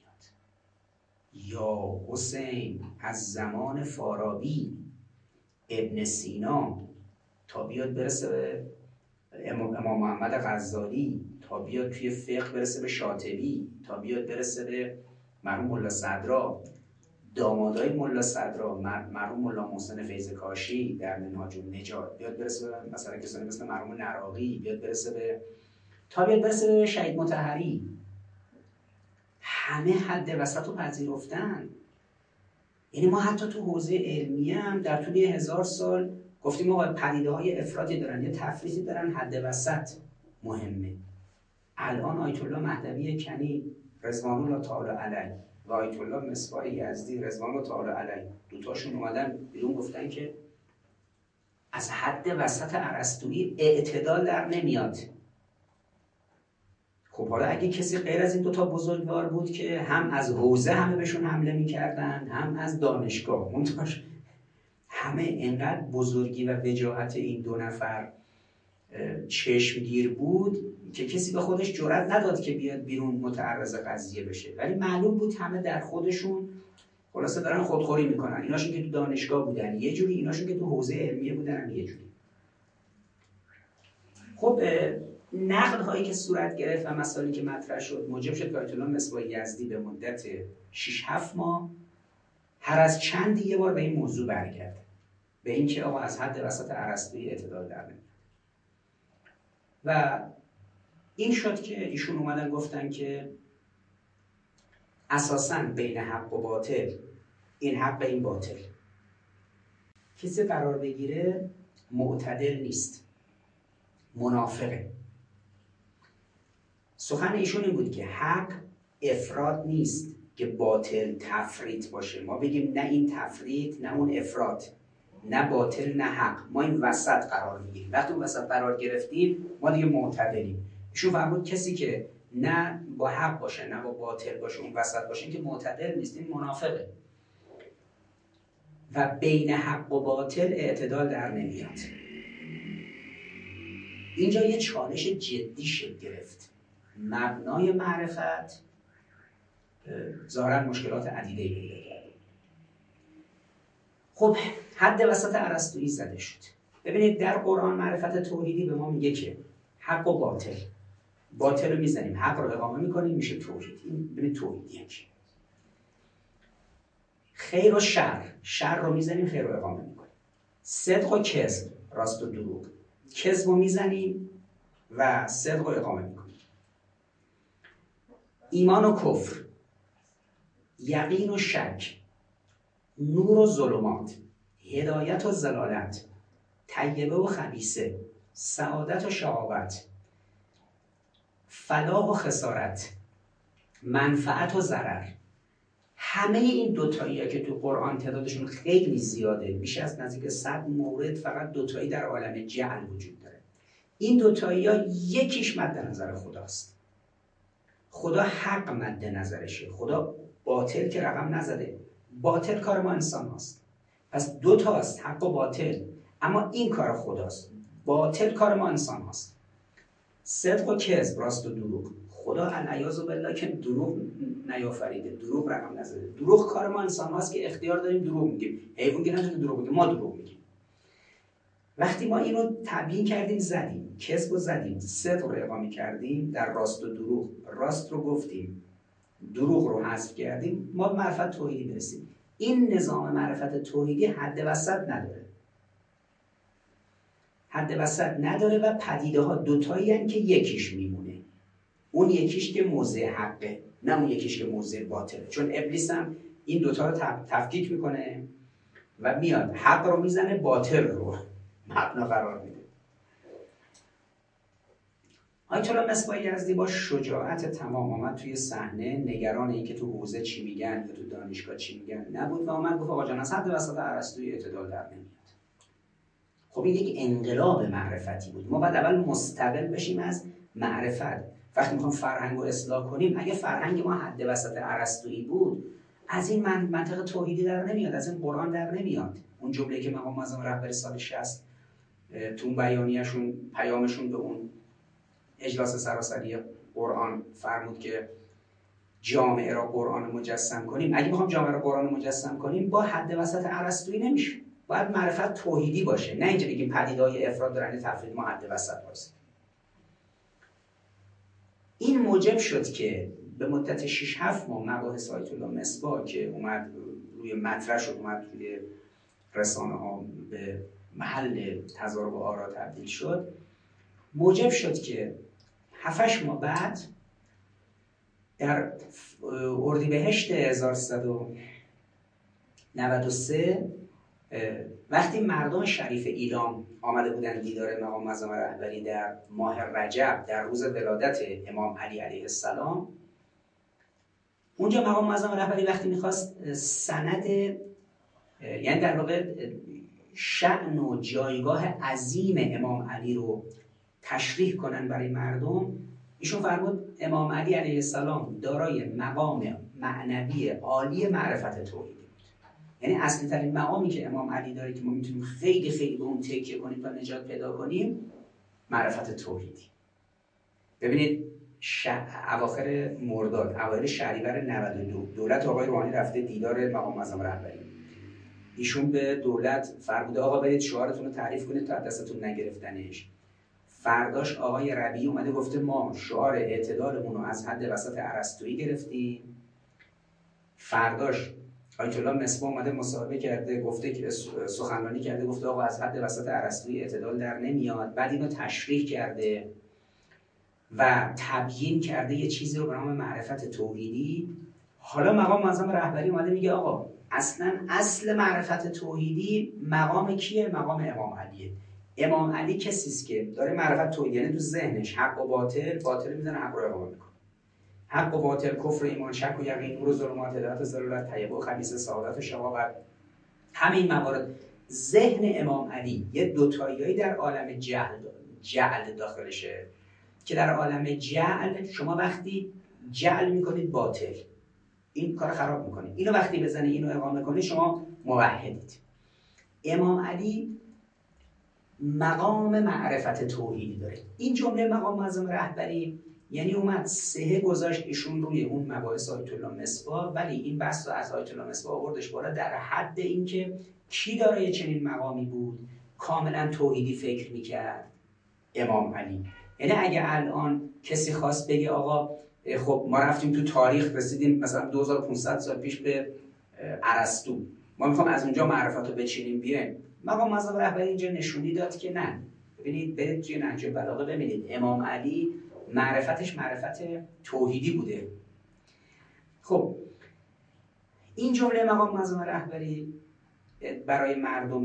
یا حسین از زمان فارابی، ابن سینا تا بیاد برسه به امام محمد غزالی، تا بیاد توی فقه برسه به شاطبی، تا بیاد برسه به مرحوم ملا صدرا، دامادای ملا صدرا، مرحوم ملا محسن فیض کاشی در منهاج النجات، بیاد برسه به مثلا کسانی مثل مرحوم نراقی، بیاد برسه به تا بیاد برسه به شهید مطهری، همه حد وسط رو پذیرفتن. یعنی ما حتی تو حوزه علمی هم در طول هزار سال گفتیم آقا پدیده های افراطی دارن یا تفریطی دارن، حد وسط مهمه. الان آیت الله مهدوی کنی رضوان الله تعالی علیه و آیت الله مصباح یزدی رضوان الله تعالی علیه دوتاشون اومدن بیرون گفتن که از حد وسط ارسطویی اعتدال در نمیاد. خب حالا اگه کسی غیر از این دوتا بزرگوار بود که هم از حوزه همه بهشون حمله میکردن هم از دانشگاه، منتهاش همه اینقدر بزرگی و وجاهت این دو نفر چشمگیر بود که کسی به خودش جرئت نداد که بیاد بیرون متعرض قضیه بشه، ولی معلوم بود همه در خودشون خلاصه دارن خودخوری میکنن. ایناشون که تو دانشگاه بودن یه جوری، ایناشون که تو حوزه علمیه بودن یه جوری. خب نقد هایی که صورت گرفت و مسائلی که مطرح شد موجب شد که آیت الله مصباح یزدی به مدت شش هفت ماه هر از چندی یه بار به این موضوع برگرده، به اینکه آقا از حد وسط ارسطویی اعتدال در نمیاد. و این شد که ایشون اومدن گفتن که اساساً بین حق و باطل، این حق این باطل، کسی قرار بگیره معتدل نیست، منافقه. سخن ایشون این بود که حق افراط نیست که باطل تفریط باشه، ما بگیم نه این تفریط نه اون افراط، نه باطل نه حق، ما این وسط قرار میگیریم. وقتی اون وسط قرار گرفتیم ما دیگه معتدلیم. ایشون فرمود کسی که نه با حق باشه نه با باطل باشه، اون وسط باشه، این که معتدل نیست، این منافقه. و بین حق و باطل اعتدال در نمیاد. اینجا یه چالش جدی شکل گرفت. مبنای معرفت ظاهراً مشکلات عدیده‌ای پیدا کرد. خب حد وسط ارسطویی زده شد. ببینید در قرآن معرفت توحیدی به ما میگه که حق و باطل، باطل رو میزنیم حق رو اقامه میکنیم میشه توحید. این ببینید توحیدیه که خیر و شر، شر رو میزنیم خیر رو اقامه میکنیم. صدق و کذب، راست و دروغ، کذب رو میزنیم و صدق رو اقامه میکنیم. ایمان و کفر، یقین و شک، نور و ظلمات، هدایت و ضلالت، طیبه و خبیثه، سعادت و شقاوت، فلاح و خسارت، منفعت و ضرر. همه این دوتایی‌ها که تو قرآن تعدادشون خیلی زیاده، بیش از نزدیک صد مورد فقط دوتایی در عالم جعل وجود داره. این دوتایی‌ها یکیش مد نظر خداست. خدا حق مد نظرشه، خدا باطل که رقم نزده. باطل کار ما انسان هاست. پس دو تاست، حق و باطل، اما این کار خداست. باطل کار ما انسان هاست. صدق و کذب، راست و دروغ، خدا العیاذ بالله که دروغ نیافریده، دروغ رقم نزده. دروغ کار ما انسان هاست که اختیار داریم دروغ میگیم. حیوان که نتونه دروغ بگه، ما دروغ میگیم. وقتی ما اینو تبیین کردیم زدیم، کذب رو زدیم، صدق رو اقامه کردیم، در راست و دروغ راست رو گفتیم، دروغ رو حذف کردیم، ما به معرفت توحیدی برسیم. این نظام معرفت توحیدی حد وسط نداره. حد وسط نداره و پدیده ها دوتایی هستند که یکیش میمونه. اون یکیش که موضع حقه، نه اون یکیش که موضع باطله. چون ابلیس هم این دوتا رو تفکیک میکنه و میاد حق رو میزنه، باطل رو مبنا قرار میده. آیت الله مصباح یزدی با شجاعت تمام آمد توی صحنه، نگران این که تو حوزه چی میگن یا تو دانشگاه چی میگن نبود و آمد گفت آقا جان از حد وسط ارسطویی اعتدال در نمیاد. خب این یک انقلاب معرفتی بود. ما باید اول مستقل بشیم از معرفت. وقتی میخوام فرهنگ رو اصلاح کنیم، اگه فرهنگ ما حد وسط ارسطویی بود، از این منطق توحیدی در نمیاد، از این قرآن در نمیاد. اون جمله‌ای که مقام معظم رهبری سال شصت تو اون بیانیه‌شون، پیامشون به اون اجلاس سراسری قرآن فرمود که جامعه را قرآن مجسم کنیم. اگه میخوام جامعه را قرآن مجسم کنیم با حد وسط ارسطویی نمیشه. باید معرفت توحیدی باشه، نه اینجا بگیم پدیده‌های افراد دارن تفرید، ما حد وسط باشه. این موجب شد که به مدت شش هفت ماه مباحث آیت الله مصباح که اومد روی مطرح شد، اومد روی رسانه ها به محل تضارب آرا تبدیل شد، موجب شد که هفتش ماه بعد در اردیبهشت هزار و سیصد و نود و سه وقتی مردم شریف ایران آمده بودن دیدار مقام معظم رهبری در ماه رجب در روز ولادت امام علی علیه السلام، اونجا مقام معظم رهبری وقتی میخواست سند، یعنی در واقع شأن و جایگاه عظیم امام علی رو تشریح کنن برای مردم، ایشون فرمود امام علی علیه السلام دارای مقام معنوی عالی معرفت توحیدی بود. یعنی اصلی ترین مقامی که امام علی داره که ما میتونیم خیلی خیلی به اون تکیه کنیم تا نجات پیدا کنیم، معرفت توحیدی. ببینید اواخر مرداد، اوایل شهریور نود و دو دولت آقای روحانی رفته دیدار مقام معظم رهبری. ایشون به دولت فرموده آقا برید شعارتون رو تعریف کنید تا دستتون نگرفتنش. فرداش آقای ربیعی اومده گفته ما شعار اعتدالمون رو از حد وسط ارسطویی گرفتیم. فرداش آیت الله مصباح اومده مصاحبه کرده، گفته که سخنرانی کرده، گفته آقا از حد وسط ارسطویی اعتدال در نمیاد. بعد اینو تشریح کرده و تبیین کرده یه چیزی رو به نام معرفت توحیدی. حالا مقام معظم رهبری اومده میگه آقا اصلا اصل معرفت توحیدی مقام کیه؟ مقام امام علیه. امام علی کسی است که داره معرفت توحیدی، یعنی تو ذهنش حق و باطل، باطل میزنه حق رو اقامه میکنه، حق و باطل، کفر و ایمان، شک و یقین، نور و ظلمات، هدایت و ضلالت، طیبه و خبیثه، سعادت و شقاوت، همین موارد. ذهن امام علی یه دوتاییایی در عالم جهل جعل داخلشه که در عالم جعل شما وقتی جعل میکنید باطل، این کار خراب میکنید، اینو وقتی بزنه اینو اقامه کنید شما موحدید. امام علی مقام معرفت توحیدی داره. این جمله مقام معظم رهبری یعنی اومد سه گذاشت ایشون روی اون مباحث آیت الله مصباح، ولی این بحث رو از آیت الله مصباح آوردش بالا در حد اینکه کی داره چنین مقامی بود کاملا توحیدی فکر میکرد؟ امام علی. یعنی اگه الان کسی خواست بگه آقا خب ما رفتیم تو تاریخ رسیدیم مثلا دو هزار و پانصد سال پیش به ارسطو، ما میخوام از اونجا معرفت رو بچینیم بیایم، مقام معظم رهبری اینجا نشونی داد که نه. ببینید برید توی نهج البلاغه ببینید امام علی معرفتش معرفت توحیدی بوده. خب این جمله مقام معظم رهبری برای مردم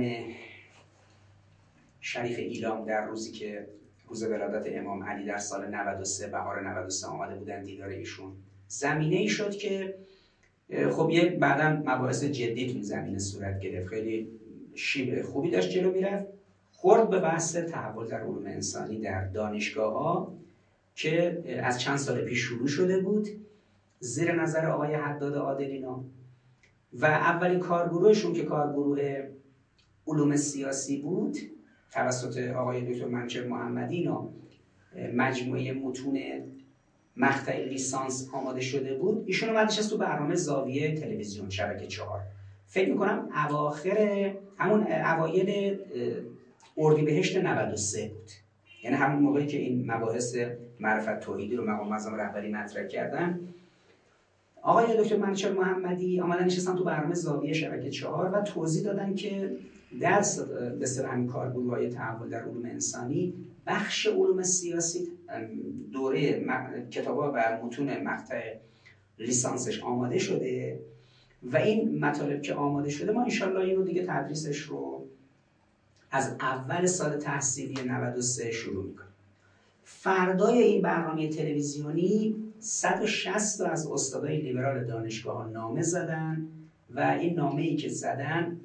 شریف ایلام در روزی که روز ولادت امام علی در سال نود و سه بهار نود و سه آمده بودن دیدار ایشون، زمینه ای شد که خب یه بعداً مباحث جدی تو زمینه صورت گرفت، خیلی شیب خوبی داشت جلو میرفت، خورد به بحث تحول در علوم انسانی در دانشگاه‌ها که از چند سال پیش شروع شده بود زیر نظر آقای حداد عادلینا و اولین کارگروهشون که کارگروه علوم سیاسی بود توسط آقای دکتر منوچهر محمدینا مجموعه متون مقطع لیسانس آماده شده بود، ایشون اومد نشست تو برنامه زاویه تلویزیون شبکه چهار، فکر میکنم اواخر همون اوایل اردیبهشت نود و سه بود، یعنی همون موقعی که این مباحث معرفت توحیدی رو مقام معظم رهبری مطرح کردن. آقای دکتر منوچهر محمدی آمدن نشستن تو برنامه زاویه شبکه چهار و توضیح دادن که در به اصطلاح همین کارگروه‌های تحول در علوم انسانی بخش علوم سیاسی دوره کتابا و متون مقطع لیسانسش آماده شده و این مطالب که آماده شده ما انشالله اینو دیگه تدریسش رو از اول سال تحصیلی نود و سه شروع میکنیم. فردای این برنامه تلویزیونی صد و شصت تا از استادای لیبرال دانشگاه نامه زدن و این نامه‌ای که زدن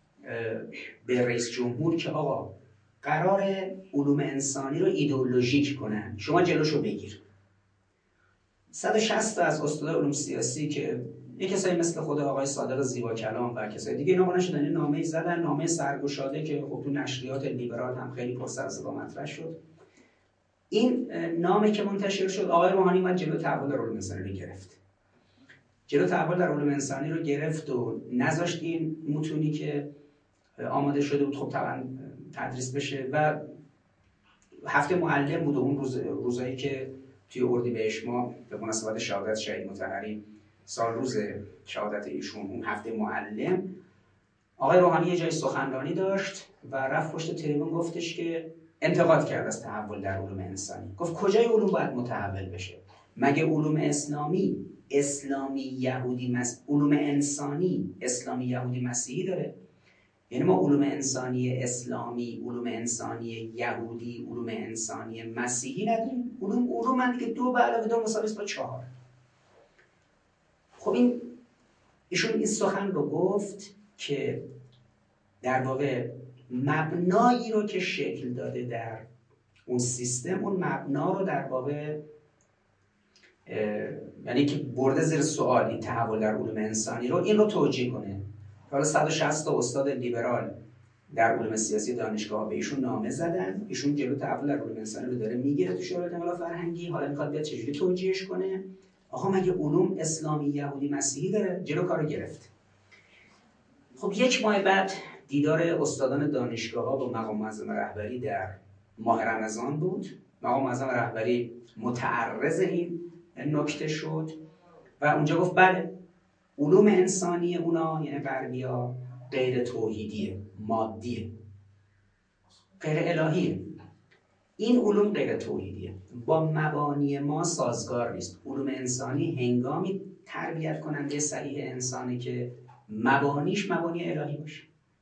به رئیس جمهور که آقا قرار علوم انسانی رو ایدئولوژیک کنن، شما جلوشو بگیر. صد و شصت تا از استادای علوم سیاسی که یک کسایی مثل خود آقای صادق زیبا کلام و کسای دیگه اینا بلند شدن نامه‌ای زدن، نامه سرگشاده که خب تو نشریات لیبرال هم خیلی پر سر و صدا مطرح شد. این نامه که منتشر شد آقای روحانی اومد جلو تحول در علوم انسانی رو گرفت. جلو تحول در علوم انسانی رو گرفت و نذاشت این متونی که آماده شده بود خب طبعا تدریس بشه و هفته معلم بود و اون روز روزایی که توی اردیبهشت ما به مناسبت شهادت شهید مطهری سال روز شهادت ایشون اون هفته معلم آقای روحانی یه جای سخنرانی داشت و رفت پشت تریبون گفتش که انتقاد کرد از تحول در علوم انسانی. گفت کجای علوم باید متحول بشه؟ مگه علوم اسلامی اسلامی یهودی مس... علوم انسانی اسلامی یهودی مسیحی داره؟ یعنی ما علوم انسانی اسلامی، علوم انسانی یهودی، علوم انسانی مسیحی نداریم؟ علوم علوم من دیگه دو به علاوه دو مساوی با چهار. خب این ایشون این سخن رو گفت که در واقع مبنایی رو که شکل داده در اون سیستم، اون مبنا رو در واقع یعنی که برده زیر سوال این تحول در علوم انسانی رو، این رو توجیه کنه. حالا صد و شصت تا استاد لیبرال در علوم سیاسی دانشگاه به ایشون نامه زدن، ایشون جلو تحول در علوم انسانی رو داره میگیره تو شورای انقلاب فرهنگی، حالا میخواد بیاد چجوری توجیهش کنه. آقا مگه علوم اسلامی یهودی مسیحی داره؟ جلو کارو گرفت. خب یک ماه بعد دیدار استادان دانشگاه‌ها با مقام معظم رهبری در ماه رمضان بود. مقام معظم رهبری متعرض این نکته شد و اونجا گفت بله علوم انسانی اونا یعنی غربی‌ها غیر توحیدیه، مادیه، غیر الهیه. این علوم غیر توحیدیه، با مبانی ما سازگار نیست. علوم انسانی هنگامی تربیت کننده صحیح انسانی که مبانیش مبانی الهی باشه.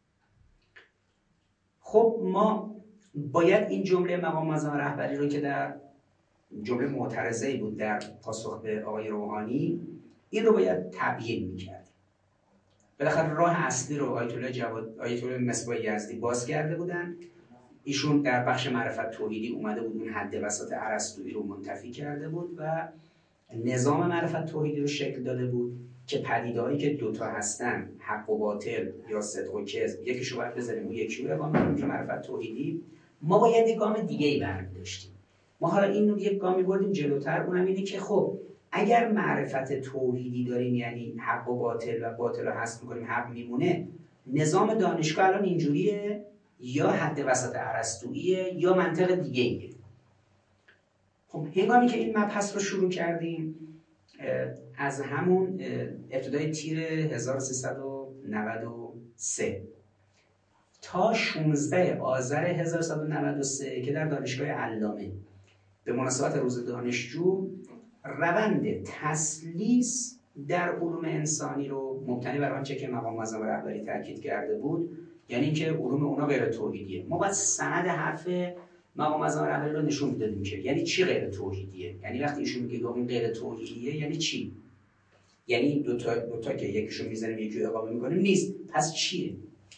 خب ما باید این جمله مقام معظم رهبری رو که در جمله معترضه‌ای بود در پاسخ به آقای روحانی، این رو باید تبیین می‌کردیم. بالاخره راه اصلی رو آیت الله جواد آیت الله مصباح یزدی باز کرده بودن. ایشون در بخش معرفت توحیدی اومده بود اون حد وسط ارسطویی رو منتفی کرده بود و نظام معرفت توحیدی رو شکل داده بود که پدیده‌هایی که دوتا هستن، حق و باطل یا صدق و کذب، یکیشو باید بذاریم اون یکی رو اقامه کنیم که معرفت توحیدی. ما باید یک گام دیگه‌ای برمی‌داشتیم. ما حالا این رو یک گامی بردیم جلوتر، اونم اینه که خب اگر معرفت توحیدی داریم یعنی حق و باطل و باطل رو حذف می‌کنیم حق میمونه، نظام دانشگاه الان اینجوریه یا حد وسط ارسطوییه یا منطق دیگه‌ایه. خب هنگامی که این مبحث رو شروع کردیم از همون ابتدای تیر هزار و سیصد و نود و سه تا شانزده آذر هزار و سیصد و نود و سه که در دانشگاه علامه به مناسبت روز دانشجو روند تسلیس در علوم انسانی رو مبتنی بر آنچه که مقام معظم رهبری تاکید کرده بود، یعنی اینکه علوم اونا غیر توحیدیه. ما باید سند حرف مقام معظم رهبری رو نشون میدادیم که یعنی چی غیر توحیدیه. یعنی وقتی ایشون میگه این غیر توحیدیه یعنی چی؟ یعنی این دو تا دو تا که یکیشو میزنیم یکی رو اقامه میکنیم نیست. پس چیه؟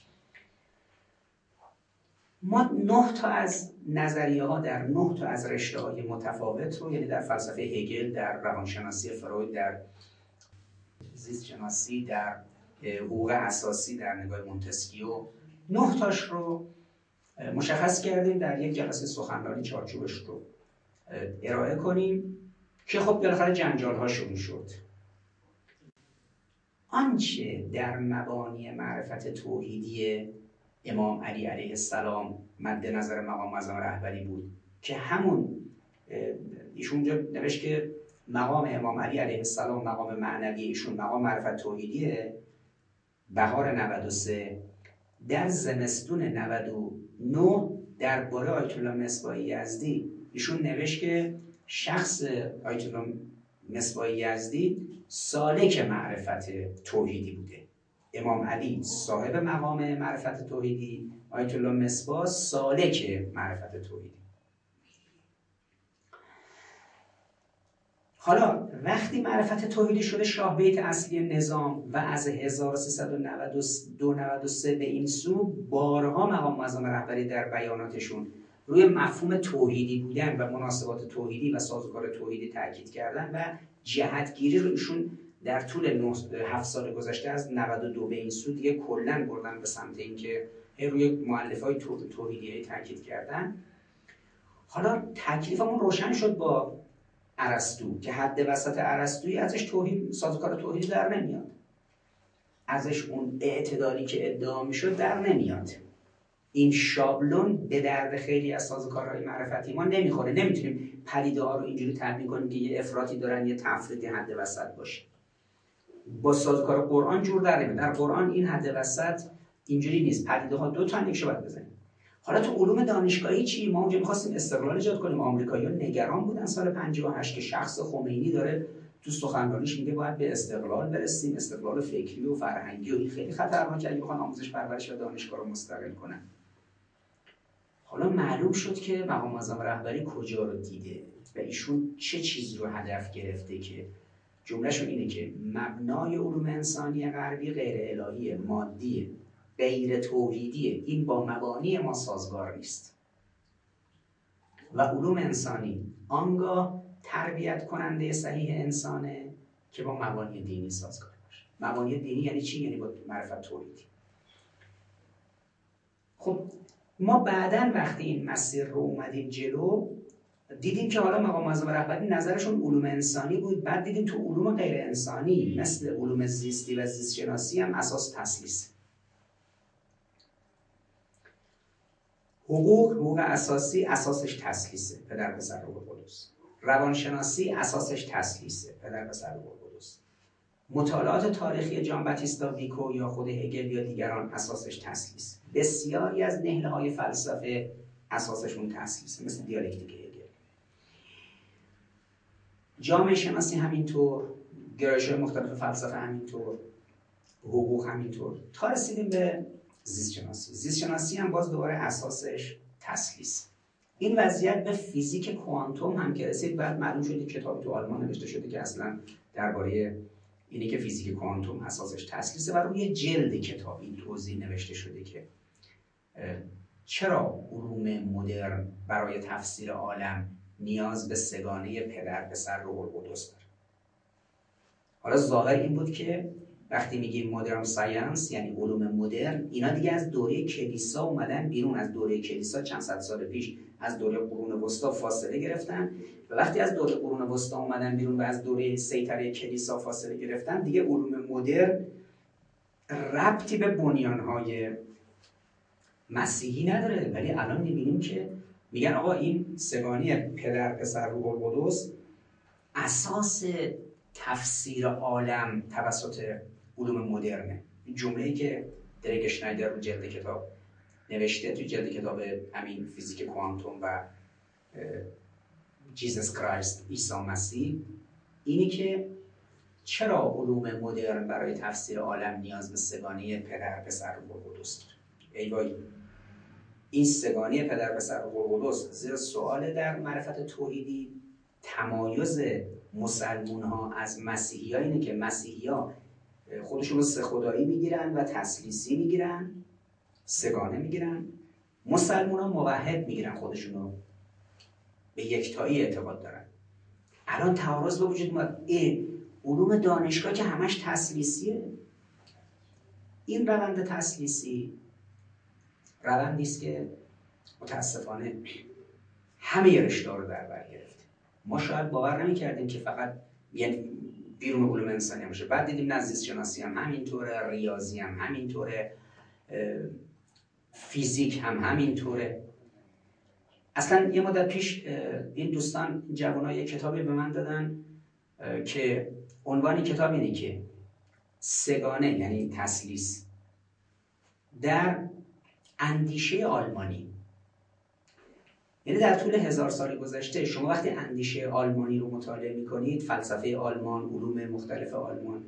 ما نه تا از نظریه ها در نه تا از رشته های متفاوت رو، یعنی در فلسفه هگل، در روانشناسی فروید، در زیست شناسی، در حقوق اساسی در نگاه مونتسکیو، نه تاش رو مشخص کردیم در یک جلسه سخنرانی چارچوبش رو ارائه کنیم که خب بالاخره جنجال ها شروع شد. آنچه در مبانی معرفت توحیدی امام علی علیه السلام مد نظر مقام معظم رهبری بود که همون ایشون اونجا نوشت که مقام امام علی علیه السلام مقام معنوی ایشون مقام معرفت توحیدیه. بهار نود و سه در زمستون نود و نه درباره آیت الله مصباح یزدی ایشون نوشت که شخص آیت الله مصباح یزدی سالک معرفت توحیدی بوده. امام علی صاحب مقام معرفت توحیدی، آیت الله مصباح سالک معرفت توحیدی. حالا وقتی معرفت توحیدی شده شاه بیت اصلی نظام و از هزار و سیصد و نود و دو نود و سه به این سو بارها مقام معظم رهبری در بیاناتشون روی مفهوم توحیدی بودن و مناسبات توحیدی و سازوکار توحیدی تاکید کردن و جهتگیری رو ایشون در طول هفت سال گذشته از نود و دو به این سو دیگه کلاً بردن به سمت اینکه روی مؤلفه‌های توحیدی تاکید کردن. حالا تکلیفمون روشن شد با ارسطو که حد وسط ارسطویی ازش توحید سازوکار توحیدی در نمیاد، ازش اون اعتدالی که ادعا میشد در نمیاد. این شابلون به درد خیلی از سازوکارهای معرفتی ما نمیخوره. نمیتونیم پدیده ها رو اینجوری تبیین کنیم که یه افراطی دارن یه تفریطی حد وسط باشه. با سازوکار قرآن جور در نمیاد. در قرآن این حد وسط اینجوری نیست. پدیده ها دو تا یکشو باید بزنیم. حالا تو علوم دانشگاهی چی؟ ما اونجا می‌خواستیم استقلال ایجاد کنیم. آمریکایی‌ها نگران بودن سال پنجاه و هشت که شخص خمینی داره تو سخنرانیش میگه باید به استقلال برسیم، استقلال فکری و فرهنگی، و این خیلی خطرناکه اگه بخوان آموزش پرورش و دانشگاه رو مستقل کنن. حالا معلوم شد که مقام معظم رهبری کجا رو دیده و ایشون چه چیزی رو هدف گرفته که جملهشون اینه که مبنای علوم انسانی غربی غیر الهی، مادیه، غیر توحیدیه، این با مبانی ما سازگار نیست و علوم انسانی آنگاه تربیت کننده صحیح انسانه که با مبانی دینی سازگار باشه. مبانی دینی یعنی چی؟ یعنی با معرفت توحیدی. خب ما بعداً وقتی این مسیر رو اومدیم جلو دیدیم که حالا مقام معظم رهبری نظرشون علوم انسانی بود. بعد دیدیم تو علوم غیر انسانی مثل علوم زیستی و زیست شناسی هم اساس تسلیس. حقوق، حقوق اساسی اساسش تسلیسه، پدر پسر روح القدس. روانشناسی اساسش تسلیسه، پدر پسر روح القدس. مطالعات تاریخی جان باتیستا ویکو یا خود هگل یا دیگران اساسش تسلیسه. بسیاری از نهله‌های فلسفه اساسشون تسلیسه، مثل دیالکتیک هگل. جامعه شناسی همینطور، گرایش‌های مختلف فلسفه همینطور، حقوق همینطور، تا رسیدیم به زیست شناسی. زیست شناسی هم باز دوباره اساسش تسلیس. این وضعیت به فیزیک کوانتوم هم که رسید، بعد معلوم شد کتابی تو آلمان نوشته شده که اصلا درباره اینی که فیزیک کوانتوم اساسش تسلیسه و روی جلد کتاب این توضیح نوشته شده که چرا علوم مدرن برای تفسیر عالم نیاز به سگانه پدر پسر روح القدس داره. حالا ظاهر این بود که وقتی میگیم مدرن ساینس یعنی علوم مدرن، اینا دیگه از دوره کلیسا اومدن بیرون. از دوره کلیسا چند صد سال پیش از دوره قرون وسطا فاصله گرفتن و وقتی از دوره قرون وسطا اومدن بیرون و از دوره سیطره کلیسا فاصله گرفتن، دیگه علوم مدرن ربطی به بنیانهای مسیحی نداره. ولی الان میبینیم که میگن آقا این سگانی پدر پسر روح القدس اساس تفسیر عالم توسط علوم مدرنه. این جمله‌ای که دریک شنایدر رو جلد کتاب نوشته، تو جلد کتاب همین فیزیک کوانتوم و جیزس کرایست، عیسی مسیح، اینی که چرا علوم مدرن برای تفسیر عالم نیاز به سگانه پدر پسر روح القدس داره. ای وای، این سگانه پدر پسر روح القدس زیر سوال در معرفت توحیدی. تمایز مسلمون ها از مسیحی ها اینه که مسیحی ها خودشون رو سه خدایی میگیرن و تسلیسی میگیرن، سگانه میگیرن. مسلمون ها موحد میگیرن، خودشون رو به یکتایی اعتقاد دارن. الان تعارض به وجود اومد، علوم دانشگاه که همش تسلیسیه. این روند تسلیسی روندی است که متاسفانه همه رشته رو در بر گرفته. ما شاید باور نمی‌کردیم که فقط یعنی بیرون علوم انسانی باشه. بعد دیدیم نه، زیست شناسی هم همینطوره، ریاضی هم همینطوره، فیزیک هم همینطوره. اصلا یه مدت پیش این دوستان جوانای یک کتابی به من دادن که عنوان کتاب اینه که سگانه یعنی تسلیس در اندیشه آلمانی. یعنی در طول هزار سال گذشته شما وقتی اندیشه آلمانی رو مطالعه میکنید، فلسفه آلمان، علوم مختلف آلمان،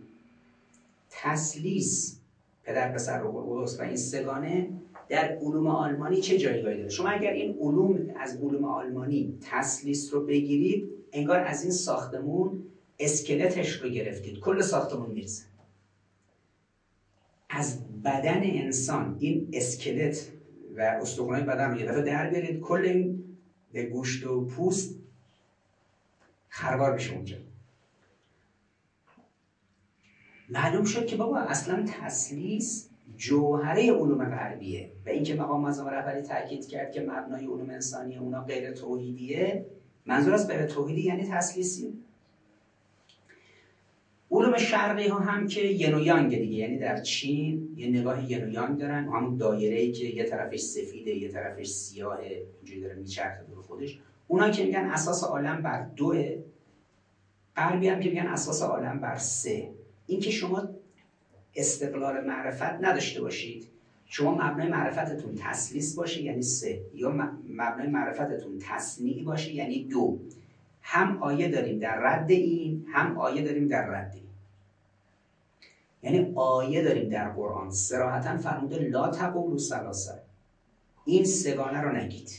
تسلیس پدر پسر روح القدس و این سگانه در علوم آلمانی چه جایگاهی داره. شما اگر این علوم از علوم آلمانی تسلیس رو بگیرید، انگار از این ساختمون اسکلتش رو گرفتید، کل ساختمون میرسه. از بدن انسان این اسکلت و استخوان‌های بدن رو یه دفعه در بیارید، کل این گوشت و پوست خروار بشه اونجا. معلوم شد که بابا اصلا تسلیس جوهره علوم غربیه و اینکه مقام معظم رهبری تاکید کرد که مبنای علوم انسانی اونا غیر توحیدیه، منظور از غیر توحیدی یعنی تسلیسی. علوم شرقی ها هم که ین و یانگ دیگه، یعنی در چین یه نگاه ین و یانگ دارن، همون دایره‌ای که یه طرفش سفیده یه طرفش سیاهه، اینجوری داره میچرخه دور خودش. اونا که میگن اساس عالم بر دوه، غربی هم که میگن اساس عالم بر سه. این که شما استقلال معرفت نداشته باشید، شما مبنای معرفتتون تسلیس باشه یعنی سه، یا مبنای معرفتتون تصنیع باشه یعنی دو. هم آیه داریم در رد این، هم آیه داریم در رد این. یعنی آیه داریم در قرآن صراحتاً فرموده لا تقولوا ثلاثه، این سگانه رو نگید.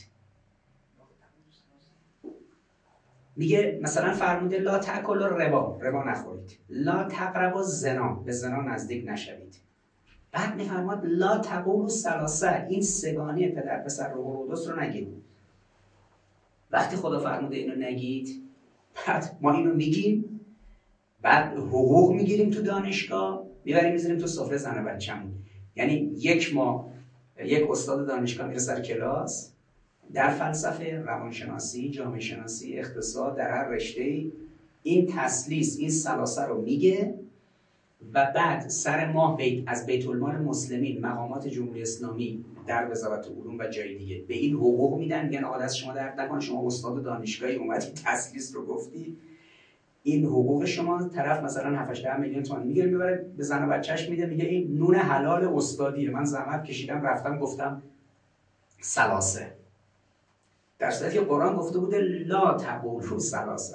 میگه مثلا فرموده لا تاکلوا ربا، ربا نخورید. لا تقربوا زنا، به زنا نزدیک نشوید. بعد میفرماد لا تقولوا ثلاثه، این سگانه پدر پسر روح القدس رو نگید. وقتی خدا فرموده اینو نگید، بعد ما اینو میگیم، بعد حقوق میگیریم تو دانشگاه، میبریم میذاریم تو سفره زن و بچه‌مون. یعنی یک ما یک استاد دانشگاه میره سر کلاس در فلسفه، روانشناسی، جامعه شناسی، اقتصاد، در هر رشته‌ای این تسلیس، این ثلاثه رو میگه و بعد سر ماه بیت از بیت المال مسلمین مقامات جمهوری اسلامی در وزارت علوم و جای دیگه به این حقوق میدن، میگن آقا دست شما درد نکنه، شما استاد دانشگاهی اومدی تسلیس رو گفتی، این حقوق شما. طرف مثلا هفت هشت میلیون تومان میگیره میبره به زن و بچه‌اش میده، میگه این نون حلال استادیه، من زحمت کشیدم رفتم گفتم سلاسه، در صورتی که قرآن گفته بوده لا تقولوا ثلاثه.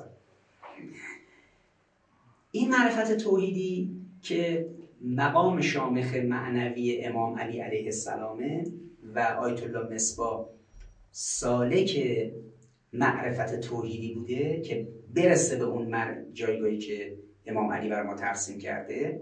این معرفت توحیدی که مقام شامخ معنوی امام علی علیه السلامه و آیت الله مصباح سالک معرفت توحیدی بوده که برسه به اون جایگاهی که امام علی بر ما ترسیم کرده،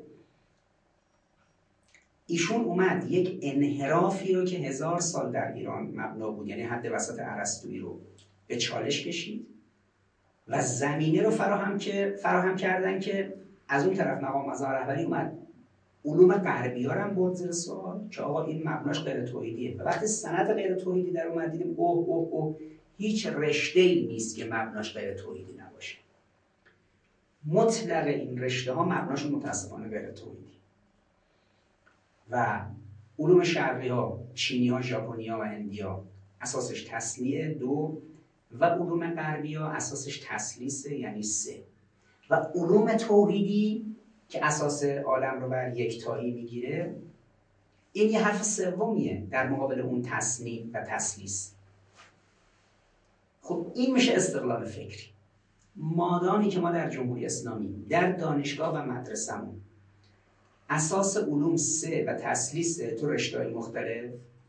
ایشون اومد یک انحرافی رو که هزار سال در ایران مبنا بود، یعنی حد وسط ارسطویی رو به چالش کشید و زمینه رو فراهم که فراهم کردن که از اون طرف مقام معظم رهبری اومد علوم غربی ها رو هم برد زیر سوال که آقا این مبناش غیر توحیدیه. و وقتی سند غیر توحیدی در اومد دیدیم اوه اوه اوه هیچ رشته‌ای نیست که مبناش غیر توحیدی نباشه. مطلق این رشته ها مبناشون متاسفانه غیر توحیدی و علوم شرقی ها، چینی ها، ژاپنی ها و هندی ها اساسش تسلیه دو و علوم غربی ها اساسش تسلیسه یعنی سه و علوم توحیدی که اساس عالم رو بر یکتایی میگیره این یه حرف سومیه در مقابل اون تصنیع و تسلیس. خب این میشه استقلال فکری. مادامی که ما در جمهوری اسلامی در دانشگاه و مدرسه‌مون اساس علوم سه و تسلیس تو رشته‌های مختلف،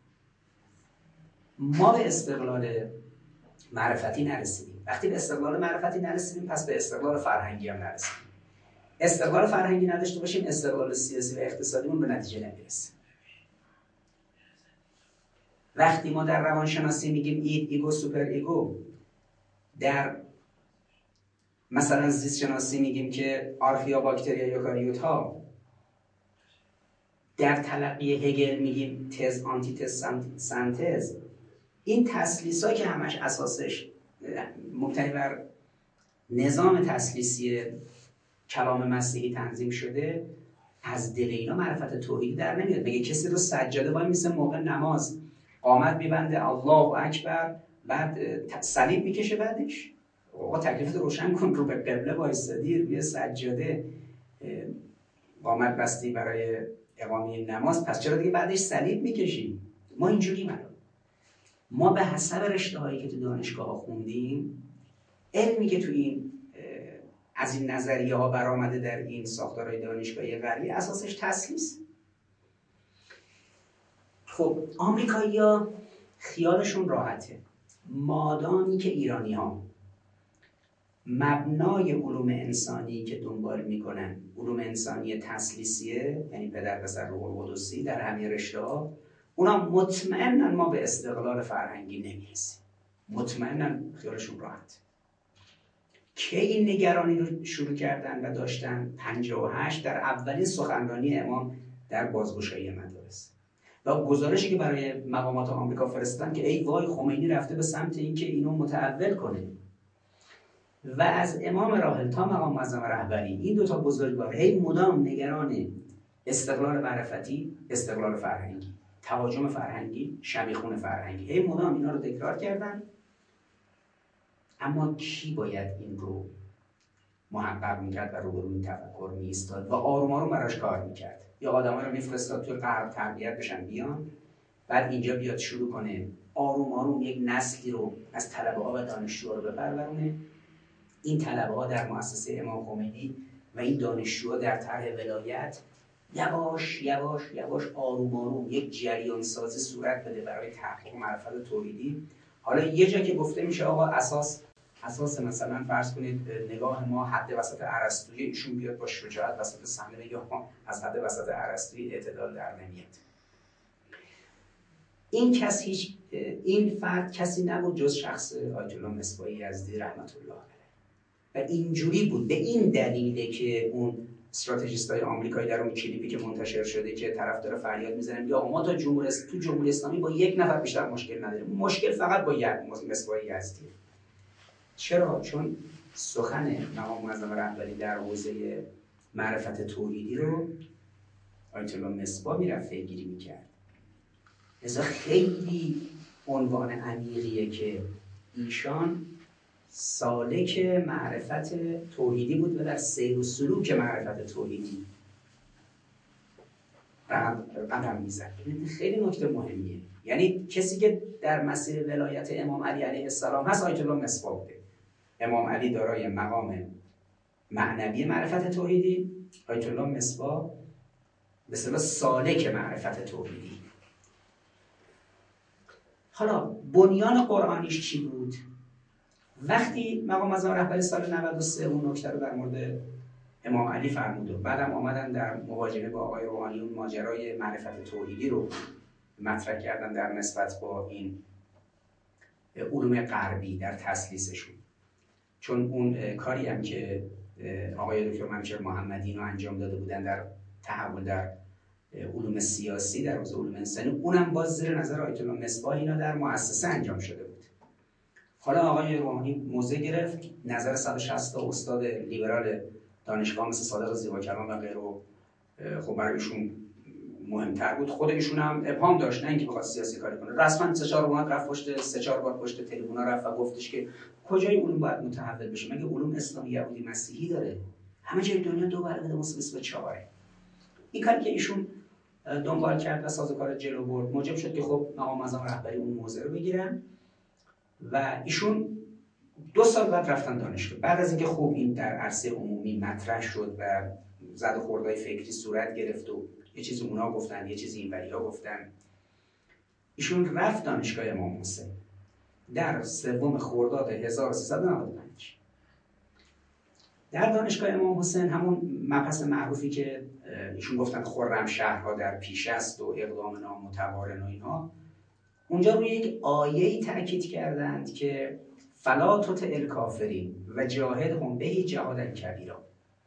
ما به استقلال معرفتی نرسیدیم. وقتی به استقلال معرفتی نرسیدیم پس به استقلال فرهنگی هم نرسیدیم. استقلال فرهنگی نداشته باشیم استقلال سیاسی و اقتصادیمون به نتیجه نمیرسه. وقتی ما در روانشناسی میگیم اید ایگو سوپر ایگو، در مثلا زیست شناسی میگیم که آرخیا باکتریا یوکاریوت ها، در تلقی هگل میگیم تز آنتی تز سنتز، این تسلیس ها که همش اساسش مبتنی بر نظام تسلیسی کلام مسیحی تنظیم شده، از دل اینا معرفت توحیدی در نمیاد. بگه کسی رو سجاده وای میسه موقع نماز قامت میبنده الله اکبر بعد صلیب میکشه، بعدش آقا تکلیفت روشن کن، رو به قبله وایسادی روی سجاده قامت بستی برای اقامه نماز، پس چرا دیگه بعدش صلیب میکشی؟ ما اینجوری مردم، ما به حسب رشته هایی که تو دانشگاه ها خوندیم، علمی که تو این از این نظریه ها برآمده در این ساختارهای دانشگاهی غربی اساسش تسلیس. خب آمریکایی‌ها خیالشون راحته، مادامی که ایرانی ها مبنای علوم انسانی که دنبال میکنن علوم انسانی تسلیسیه، یعنی پدر پسر روح القدسی در همه رشته ها، اونا مطمئنن ما به استقلال فرهنگی نمیرسیم. مطمئنن، خیالشون راحت. که این نگرانی رو شروع کردن و داشتن پنجاه و هشت در اولین سخنرانی امام در بازگشایی مدارس و گزارشی که برای مقامات آمریکا فرستادن که ای وای خمینی رفته به سمت اینکه اینو متحول کنه و از امام راحل تا مقام معظم رهبری این دوتا بزرگوار هی مدام نگران استقلال معرفتی، استقلال فرهنگی، تهاجم فرهنگی، شمیخون فرهنگی، هی مدام اینا رو تکرار کردن. اما کی باید این رو محقق میکرد و روبروی این تفکر میایستاد و آروم آروم براش کار میکرد؟ یا آدم‌ها رو میفرستاد توی غرب تربیت بشن بیان، بعد اینجا بیاد شروع کنه آروم آروم یک نسلی رو از طلبه‌ها و دانشجوها رو بپرورونه. این طلبه‌ها در مؤسسه امام خمینی و این دانشجوها در طرح ولایت یواش یواش یواش آروم آروم یک جریان سازی صورت بده برای تحقیق معرفت توحیدی. حالا یه جا که گفته میشه آقا اساس اساس مثلا فرض کنید نگاه ما حد وسط ارسطویی، ایشون بیاد با شجاعت وسط صحنه بگه ما از حد وسط ارسطویی اعتدال در نمیاد. این کس هیچ این فرد کسی نبود جز شخص آیت الله مصباح یزدی رحمت الله علیه و اینجوری بود. به این دلیله که اون استراتژیستای آمریکایی در اون کلیپی که منتشر شده که طرفدار فریاد میزنن یا ما تا جمهوری تو جمهوری اسلامی با یک نفر بیشتر مشکل نداریم، مشکل فقط با مصباح یزدی. چرا؟ چون سخن مقام معظم رهبری در حوزه معرفت توحیدی رو آیت الله مصباح میرفت پیگیری میکرد. لذا خیلی عنوان عمیقیه که ایشان سالک معرفت توحیدی بود و در سیر و سلوک معرفت توحیدی قدم میزد. خیلی نکته مهمیه. یعنی کسی که در مسیر ولایت امام علی علیه السلام هست آیت الله مصباح بوده. امام علی دارای مقام معنوی معرفت توحیدی، آیت الله مصباح به اصطلاح سالک معرفت توحیدی. حالا بنیان قرآنیش چی بود؟ وقتی مقام معظم رهبری سال نود و سه اون نکته رو در مورد امام علی فرمود و بعدم آمدن در مواجهه با آقای روحانی اون ماجرای معرفت توحیدی رو مطرح کردن در نسبت با این علوم غربی در تسلیسشون. چون اون کاری هم که آقای دکتر منوچهر محمدی رو انجام داده بودن در تحول در علوم سیاسی، در حوزه علوم انسانی، اونم باز زیر نظر آیت الله مصباح اینا در مؤسسه انجام شده بود. حالا آقای روحانی موضع گرفت، نظر صد و شصت تا استاد لیبرال دانشگاه مثل صادق زیباکلام و غیره خب برای ایشون مهمتر بود. خود ایشون هم ابهام داشت، نه اینکه بخواد سیاسی کاری کنه. رسما سه چهار بار رفت پشت سه چهار بار پشت تلفن رفت و گفتش که کجای علوم باید متحول بشه؟ مگه علوم اسلامی یهودی مسیحی داره؟ همه جای دنیا دو برابر مساوی به چهاره. این کاری که ایشون دنبال کرد و سازوکار جلو برد موجب شد که خب مقام معظم رهبری اون موضع رو بگیرن و ایشون دو سال بعد رفتن دانشگاه. بعد از اینکه خوب این در عرصه عمومی مطرح شد و زد و خوردهای فکری صورت گرفت و یه چیزی اونا گفتن یه چیزی اینوریا گفتن، ایشون رفت دانشگاه امام حسین در سوم خرداد هزار و سیصد و نود و پنج. در دانشگاه امام حسین همون مبحث معروفی که ایشون گفتن خرمشهرها در پیش است و اقدام نامتوارن و اینها، اونجا روی یک آیه‌ای تأکید کردند که فلا تطع الکافرین و جاهدهم به جهادا کبیرا.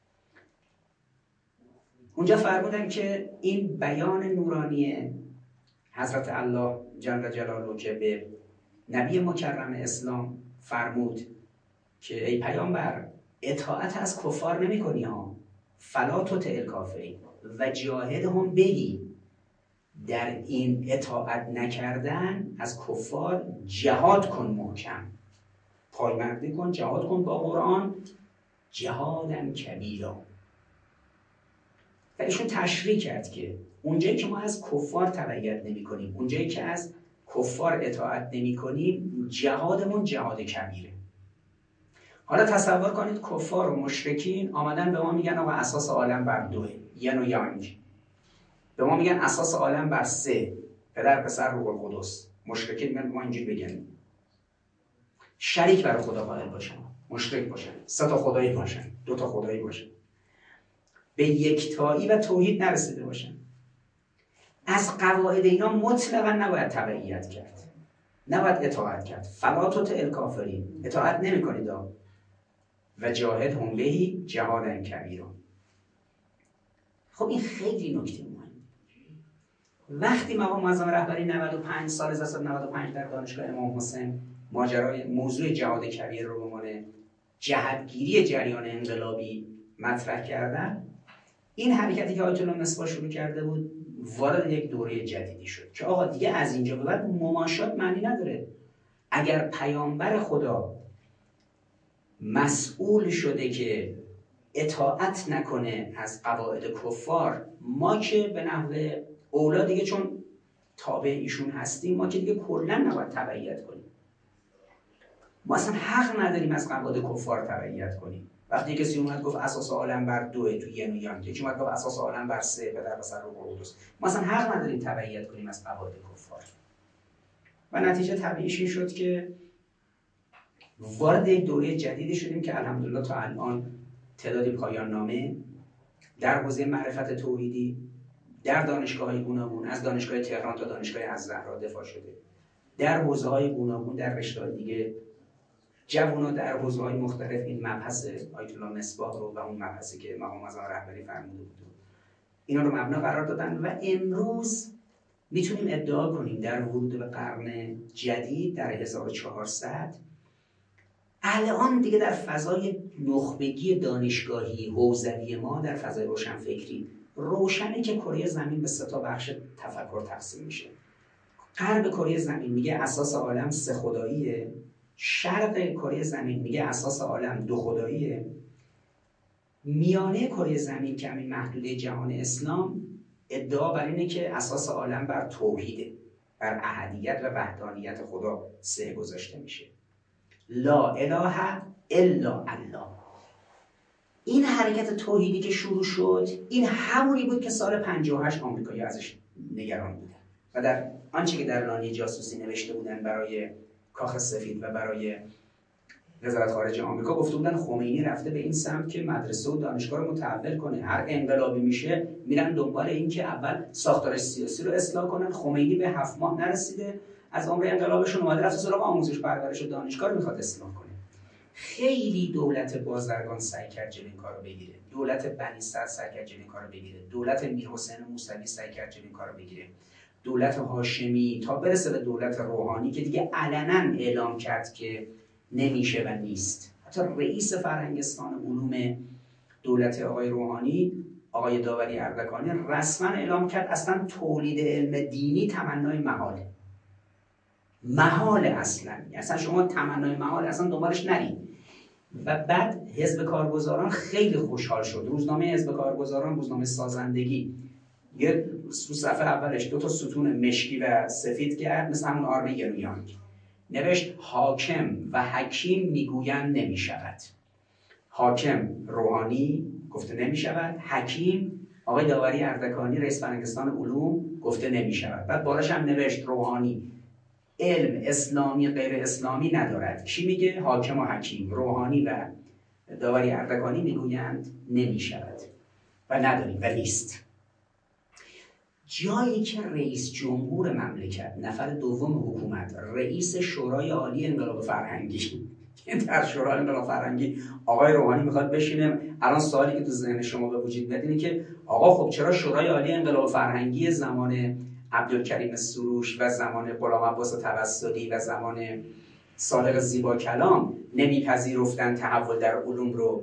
اونجا فرمودن که این بیان نورانی حضرت الله جل جلاله که به نبی مکرم اسلام فرمود که ای پیامبر اطاعت از کفار نمی کنی ها، فلا تطع الکافرین و جاهدهم بهی، در این اطاعت نکردن از کفار جهاد کن، محکم پایمردی کن، جهاد کن با قرآن، جهادن کبیرا. و ایشون تشریح کرد که اونجایی که ما از کفار تبعیت نمی کنیم، اونجایی که از کفار اطاعت نمی کنیم، جهادمون جهاد کبیره. حالا تصور کنید کفار و مشرکین آمدن به ما میگن آقا اساس عالم بر دوه، ین و یانگ. به ما میگن اساس عالم بر سه، پدر پسر روح القدس. مشرکین میگن ما اینجوری بگن شریک برای خدا قائل باشن، مشرک باشن، سه تا خدایی باشن، دو تا خدایی باشن، به یکتایی و توحید نرسیده باشن. از قواعد اینا مطلقا نباید تبعیت کرد، نباید اطاعت کرد. فلا تطع الکافرین، اطاعت نمی کنید و جاهدهم بهی جهادا کبیرا. خب این خیلی نکته مهمه. وقتی مقام معظم رهبری نود و پنج سال هزار و سیصد و نود و پنج در دانشگاه امام حسین ماجرای موضوع جهاد کبیر رو به عنوان جهتگیری جریان انقلابی مطرح کردن، این حرکتی که آیت الله مصباح شروع کرده بود وارد یک دوره جدیدی شد که آقا دیگه از اینجا به بعد مماشات معنی نداره. اگر پیامبر خدا مسئول شده که اطاعت نکنه از قواعد کفار، ما که به نحو اولا دیگه چون تابع ایشون هستیم، ما که دیگه کلا نباید تبعیت کنیم. ما اصلا حق نداریم از قواعد کفار تبعیت کنیم. وقتی کسی اومد گفت اساس عالم بر دوه تو ین و یانگ، یکی اومد گفت اساس عالم بر سه، پدر پسر روح القدس، ما اصلا حق نداریم تبعیت کنیم از قواعد کفار. و نتیجه طبیعیش این شد که وارد یک دوره جدیدی شدیم که الحمدلله تا الان تعدادی پایان نامه در حوزه معرفت توحیدی در دانشگاه‌های گوناگون، از دانشگاه تهران تا دانشگاه الزهرا دفاع شده. در حوزه‌های گوناگون، در رشته‌های دیگه جوونا در حوزه‌های مختلف این مبحث آیت الله مصباح رو و اون مبحثی که مقام معظم رهبری فرموده بود اینا رو مبنا قرار دادن و امروز میتونیم ادعا کنیم در ورود به قرن جدید در هزار و چهارصد الان دیگه در فضای نخبگی دانشگاهی حوزوی ما، در فضای روشنفکری، روشنه که کره زمین به سه تا بخش تفکر تقسیم میشه. غرب کره زمین میگه اساس عالم سه خداییه، شرق کره زمین میگه اساس عالم دو خداییه، میانه کره زمین که همین محدوده جهان اسلام ادعا بر اینه که اساس عالم بر توحیده، بر احدیت و وحدانیت خدا سه گذاشته میشه. لا اله الا الله. این حرکت توحیدی که شروع شد، این همونی بود که سال پنجاه و هشت آمریکایی ازش نگران بودن و در آنچه که در لانه جاسوسی نوشته بودن برای کاخ سفید و برای وزارت خارجه آمریکا، گفته بودن خمینی رفته به این سمت که مدرسه و دانشگاه رو متحول کنه، هر انقلابی میشه میرن دنبال این که اول ساختار سیاسی رو اصلاح کنن. خمینی به هفت ماه نرسیده از عمر انقلابشون، اومده رفته سراغ آموزش پرورش و دانشگاه رو میخواد اصلاح کنه. خیلی دولت بازرگان سعی کرد جلوی این کارو بگیره، دولت بنی صدر سعی کرد جلوی این کارو بگیره، دولت میرحسین موسوی سعی کرد جلوی این کارو بگیره، دولت هاشمی، تا برسه به دولت روحانی که دیگه علنا اعلام کرد که نمیشه و نیست. حتی رئیس فرهنگستان علوم دولت آقای روحانی، آقای داوری اردکانی، رسما اعلام کرد اصلا تولید علم دینی تمنای محاله. محاله اصلا، اصلا شما تمنای محاله اصلا دنبالش نرید. و بعد حزب کارگزاران خیلی خوشحال شد. روزنامه حزب کارگزاران، روزنامه سازندگی، یه تو صفحه اولش دو تا ستون مشکی و سفید کرد مثل همون آرم یانگ، نوشت حاکم و حکیم میگویند نمی شود. حاکم روحانی گفته نمی شود، حکیم آقای داوری اردکانی رئیس فرهنگستان علوم گفته نمی شود. بعد بالاش هم نوشت روحانی علم اسلامی غیر اسلامی ندارد. کی میگه؟ حاکم و حکیم. روحانی و داوری اردکانی میگویند نمی شود و نداریم و نیست. جایی که رئیس جمهور مملکت، نفر دوم حکومت، رئیس شورای عالی انقلاب فرهنگی، در شورای انقلاب فرهنگی آقای روحانی میخواد بشینه، الان سوالی که تو ذهن شما به وجود میاد اینه که آقا خب چرا شورای عالی انقلاب فرهنگی زمان عبدالکریم سروش و زمان غلام عباس توسلی و زمان صادق زیبا کلام نمیپذیرفتن تحول در علوم رو؟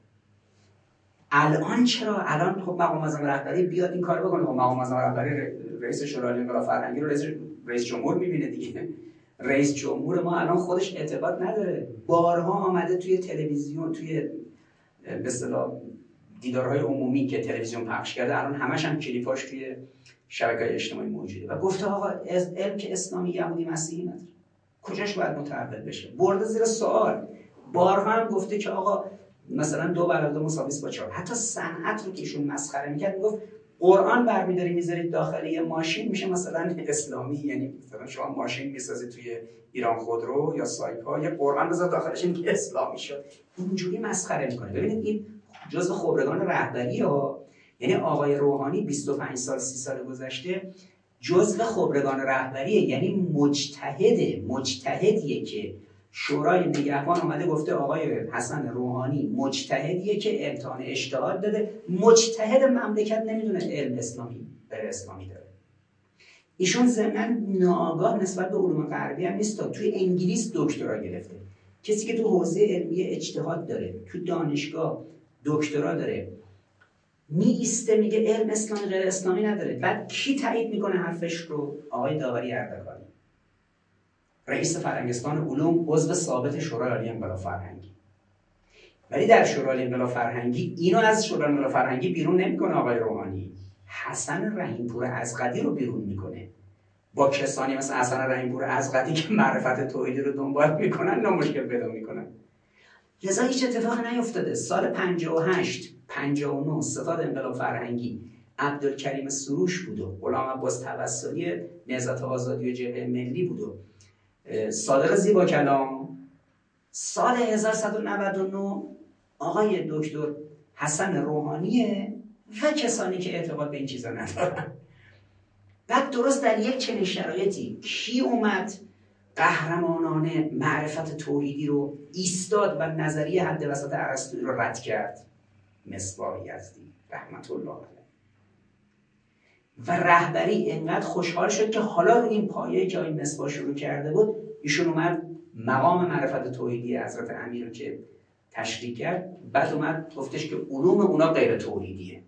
الان چرا؟ الان خب مقام معظم رهبری بیاد این کارو بکنه. خب مقام معظم رهبری رئیس شورای انقلاب فرهنگی رو رئیس رئیس جمهور میبینه دیگه. رئیس جمهور ما الان خودش اعتقاد نداره. بارها آمده توی تلویزیون، توی به اصطلاح دیدارهای عمومی که تلویزیون پخش کرده، الان همش هم کلیپاش توی شبکه‌های اجتماعی موجوده و گفته آقا علم که اسلامی یهودی مسیحی نداره، کجاش باید متحول بشه؟ برده زیر سوال. بارها هم گفته که آقا مثلا دو برابر دو مساوی با چهار. حتی صنعت رو که ایشون مسخره میکرد، میگفت قرآن برمی‌داری میذارید داخل یه ماشین میشه مثلا اسلامی. یعنی مثلا شما ماشین میسازید توی ایران خودرو یا سایپا، یه قرآن بذار داخلش این که اسلامی شد. اینجوری مسخره میکنه. ببینید این جزء خبرگان رهبری ها، یعنی آقای روحانی بیست و پنج سال سی سال گذشته جزء خبرگان رهبریه، یعنی مجتهده، مجتهدیه که شورای نگهبان اومده گفته آقای حسن روحانی مجتهدیه که امتحان اجتهاد داده. مجتهد مملکت نمیدونه علم اسلامی غیر اسلامی داره. ایشون ضمن ناآگاه نسبت به علوم غربی هم نیست. توی انگلیس دکترا گرفته. کسی که تو حوزه علمی اجتهاد داره، تو دانشگاه دکترا داره، می ایسته میگه علم اسلامی غیر اسلامی نداره. بعد کی تایید میکنه حرفش رو؟ آقای داوری اردکانی، رئیس فرهنگستان علوم، عضو ثابت شورای عالی انقلاب فرهنگی. ولی در شورای انقلاب فرهنگی اینو از شورای انقلاب فرهنگی بیرون نمیکنه آقای روحانی، حسن رحیمپور ازغدی رو بیرون میکنه. با کسانی مثل حسن رحیمپور ازغدی که معرفت توحیدی رو دنبال میکنن نه مشکل پیدا میکنن. لذا هیچ اتفاقی نیفتاده. سال پنجاه و هشت پنجاه و نه ستاد انقلاب فرهنگی عبدالکریم سروش بود و غلام عباس توسلی نهضت آزادی و جبهه ملی بود و صادق زیبا کلام. سال هزار و صد و نود و نه آقای دکتر حسن روحانیه و کسانی که اعتقاد به این چیزا ندارن. بعد درست در یک چنین شرایطی کی اومد قهرمانانه معرفت توحیدی رو ایستاد و نظریه حد وسط ارسطویی رو رد کرد؟ مصباح یزدی رحمت الله علیه. و رهبری اینقدر خوشحال شد که حالا رو این پایه‌ای که آقای مصباح شروع کرده بود ایشون اومد مقام معرفت توحیدی حضرت امیر رو که تشریح کرد، بعد اومد گفتش که علوم اونا غیر توحیدیه،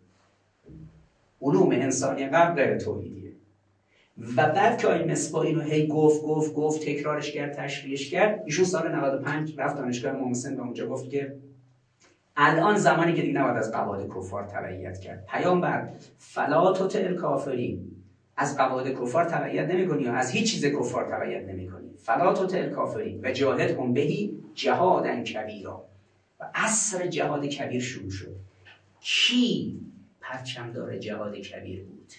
علوم انسانی قبل غیر توحیدیه. و بعد که آقای مصباح اینو هی گفت گفت گفت تکرارش کرد، تشریحش کرد، ایشون سال نود و پنج رفت دانشگاه امام حسین و اونجا گفت که الان زمانی که دیگه نباید از قواعد کفار تبعیت کرد. پیامبر فلا تطع الکافرین، از قواعد کفار تبعیت نمی‌کنی و از هیچ چیز کفار تبعیت نمی‌کنی. فلا تطع الکافرین و جاهدهم بهی جهادا کبیرا. و عصر جهاد کبیر شروع شد. کی پرچمدار جهاد کبیر بود؟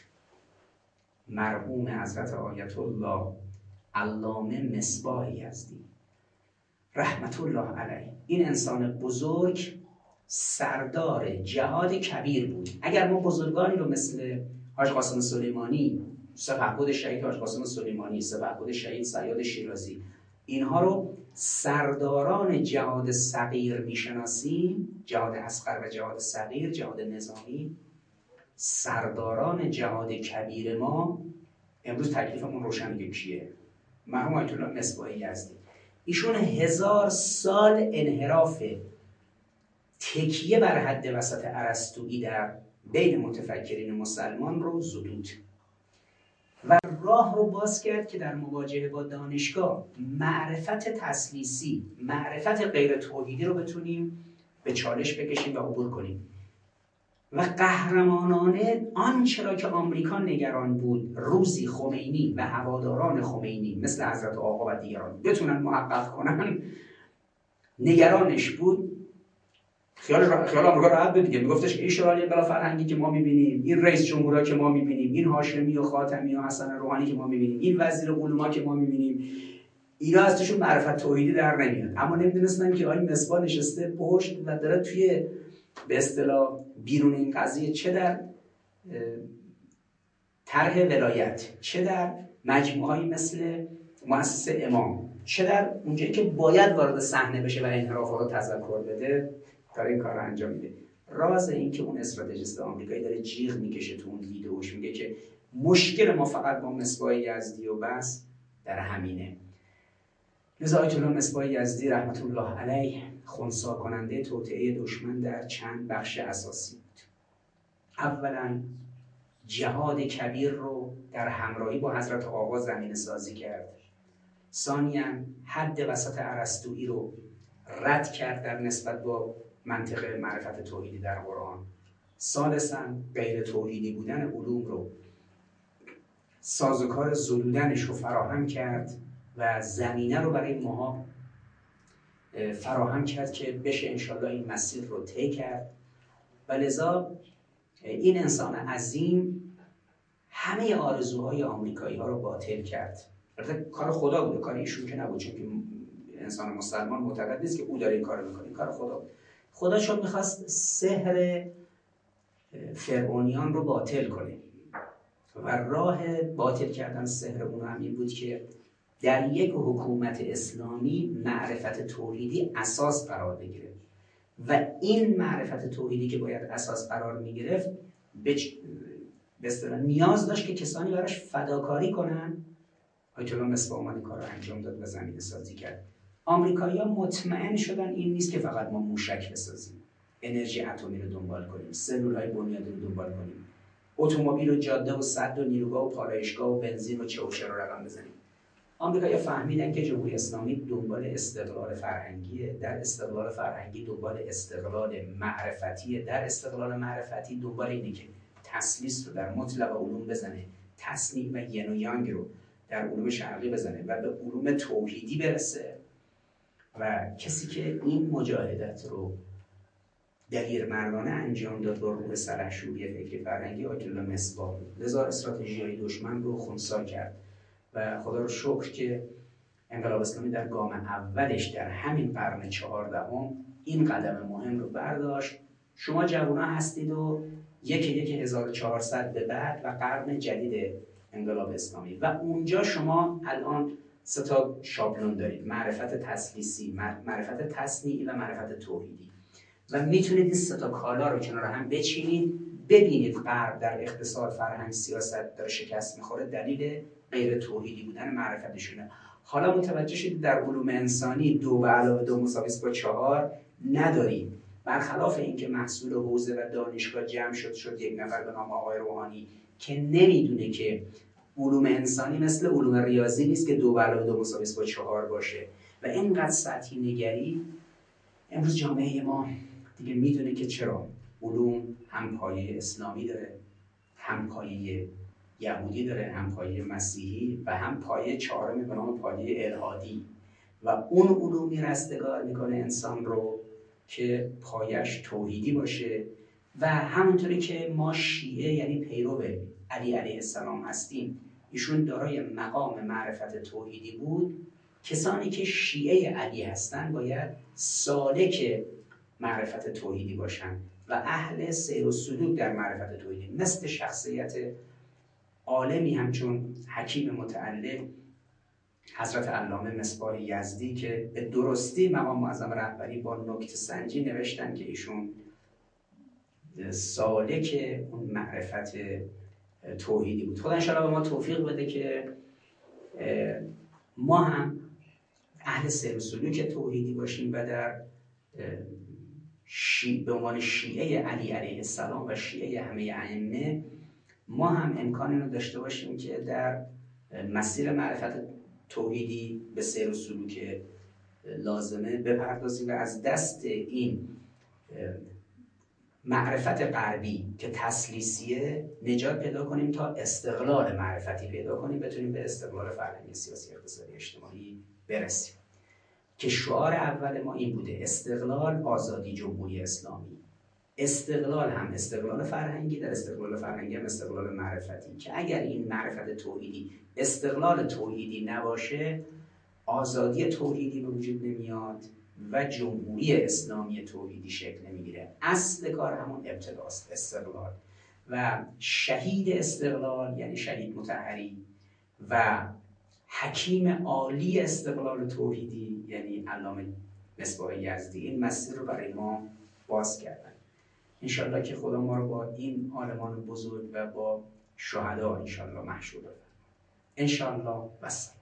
مرحوم حضرت آیت الله علامه مصباح یزدی رحمت الله علیه. این انسان بزرگ سردار جهاد کبیر بود. اگر ما بزرگانی رو مثل حاج قاسم سلیمانی، سپهبد شهید حاج قاسم سلیمانی، سپهبد شهید صیاد شیرازی، اینها رو سرداران جهاد صغیر میشناسیم، جهاد اصغر و جهاد صغیر، جهاد نظامی، سرداران جهاد کبیر ما امروز تکلیفمون روشن که کیه؟ مرحوم آیت الله مصباح یزدی. ایشون هزار سال انحراف تکیه بر حد وسط ارسطویی در بین متفکرین مسلمان رو زدود و راه رو باز کرد که در مواجهه با دانشگاه معرفت تثلیثی، معرفت غیر توحیدی رو بتونیم به چالش بکشیم و عبور کنیم. و قهرمانانه آنچه را که آمریکا نگران بود روزی خمینی و هواداران خمینی مثل حضرت آقا و دیگران بتونن محقق کنن، نگرانش بود. خیال را... خیال آمریکا راحت بود دیگه. میگفتش که این شورای انقلاب فرهنگی که ما میبینیم، این رئیس جمهورا که ما میبینیم، این هاشمی و خاتمی و حسن روحانی که ما میبینیم، این وزیر علوم که ما میبینیم، اینا از توشون معرفت توحیدی در نمیاد. اما نمیدونستن که آقای مصباح نشسته پشت و داره توی به اصطلاح بیرون این قضیه، چه در طرح ولایت، چه در مجموعه‌ای مثل مؤسسه امام، چه در اونجایی که باید وارد صحنه بشه و انحرافات رو تذکر بده، داره این کار رو انجام میده. راز این که اون استراتژیست آمریکایی داره جیغ میکشه تو اون ویدئوش، میگه که مشکل ما فقط با مصباح یزدی و بس در همینه. لذا آیت الله مصباح یزدی رحمت الله علیه خنثی کننده توطئه دشمن در چند بخش اساسی بود. اولا جهاد کبیر رو در همراهی با حضرت آقا زمینه سازی کرد. ثانیاً حد وسط ارسطویی رو رد کرد در نسبت با منطق معرفت توحیدی در قرآن. ثالثاً غیر توحیدی بودن علوم رو، سازوکار زدودنش رو فراهم کرد و زمینه رو برای ماها فراهم کرد که بشه انشالله این مسیر رو طی کرد. و لذا این انسان عظیم همه آرزوهای آمریکایی ها رو باطل کرد. البته کار خدا بوده، کار ایشون که نبود، چون که انسان مسلمان معتقد نیست که او داره این کار رو میکنه، این کار خدا بود. خدا چون میخواست سحر فرعونیان رو باطل کنه و راه باطل کردن سحر اون همین بود که در یک حکومت اسلامی معرفت توحیدی اساس قرار بگیره و این معرفت توحیدی که باید اساس قرار میگرفت به اصطلاح نیاز داشت که کسانی براش فداکاری کنن. آیت الله مصباح اومد کار رو انجام داد و زمینه سازی کرد. آمریکایی‌ها مطمئن شدن این نیست که فقط ما موشک بسازیم، انرژی اتمی رو دنبال کنیم، سلول‌های بنیادی رو دنبال کنیم، اتومبیل و جاده و سد و نیروگاه و پالایشگاه و بنزین و چه و چه رو رقم بزنیم. آمریکایی‌ها فهمیدن که جمهوری اسلامی دنبال استقلال فرهنگیه، در استقلال فرهنگی دنبال استقلال معرفتیه، در استقلال معرفتی دنبال اینه که تثلیث رو در مطلق علوم بزنه، تصنیع و ین و یانگ رو در علوم شرقی بزنه و به علوم توحیدی برسه. و کسی که این مجاهدت رو دلیرمردانه انجام داد با روح سلحشوری فکری فرهنگی آیت الله مصباح بود. لذا استراتژی‌های دشمن رو خنثی کرد و خدا رو شکر که انقلاب اسلامی در گام اولش در همین قرن چهاردهم این قدم مهم رو برداشت. شما جوونا هستید و یک یک هزار و چهارصد به بعد و قرن جدید انقلاب اسلامی و اونجا شما الان سه تا شابلون دارید: معرفت تثلیثی، معرفت تصنیعی و معرفت توحیدی. و میتونید این سه تا کالا رو کنار هم بچینید، ببینید غرب در اقتصاد، فرهنگ، سیاست داره شکست میخوره، دلیل غیر توحیدی بودن معرفتشونه. حالا متوجه شدید در علوم انسانی دو به علاوه دو مساوی با چهار نداریم. برخلاف اینکه محصول حوزه و دانشگاه جمع شد شد یک نفر به نام آقای روحانی که نمیدونه که علوم انسانی مثل علوم ریاضی نیست که دو به علاوه دو مساوی با چهار باشه و اینقدر سطحی نگری. امروز جامعه ما دیگه میدونه که چرا علوم هم پایه اسلامی داره، هم پایه یهودی داره، هم پایه مسیحی و هم پایه چهارمی به نام پایه الحادی و اون علومی رستگار میکنه انسان رو که پایش توحیدی باشه. و همونطوری که ما شیعه یعنی پیرو علی علیه السلام هستیم، ایشون دارای مقام معرفت توحیدی بود. کسانی که شیعه علی هستن باید سالک معرفت توحیدی باشن و اهل سیر و سلوک در معرفت توحیدی، مثل شخصیت عالمی همچون حکیم متعلق حضرت علامه مصباح یزدی که به درستی مقام معظم رهبری با نکته سنجی نوشتن که ایشون سالک اون معرفت توحیدی بود. خدا انشاءالله به ما توفیق بده که ما هم اهل سیر و سلوک توحیدی باشیم و در شی... به عنوان شیعه علی علیه السلام و شیعه همه ائمه ما هم امکان رو داشته باشیم که در مسیر معرفت توحیدی به سیر و سلوک لازمه بپردازیم و از دست این معرفت غربی که تسلیسیه نجات پیدا کنیم تا استقلال معرفتی پیدا کنیم، بتونیم به استقلال فرهنگی، سیاسی، اقتصادی، اجتماعی برسیم که شعار اول ما این بوده: استقلال، آزادی، جمهوری اسلامی. استقلال هم استقلال فرهنگی، در استقلال فرهنگی هم استقلال معرفتی، که اگر این معرفت توحیدی استقلال توحیدی نباشه آزادی توحیدی به وجود نمیاد و جمهوری اسلامی توحیدی شکل نمیگیره. اصل کار همون ابتداست، استقلال. و شهید استقلال یعنی شهید مطهری و حکیم عالی استقلال توحیدی یعنی علامه مصباح یزدی این مسیر رو برای ما باز کردن. انشالله که خدا ما رو با این عالمان بزرگ و با شهدا انشالله محشور بفرماید. انشالله. بس.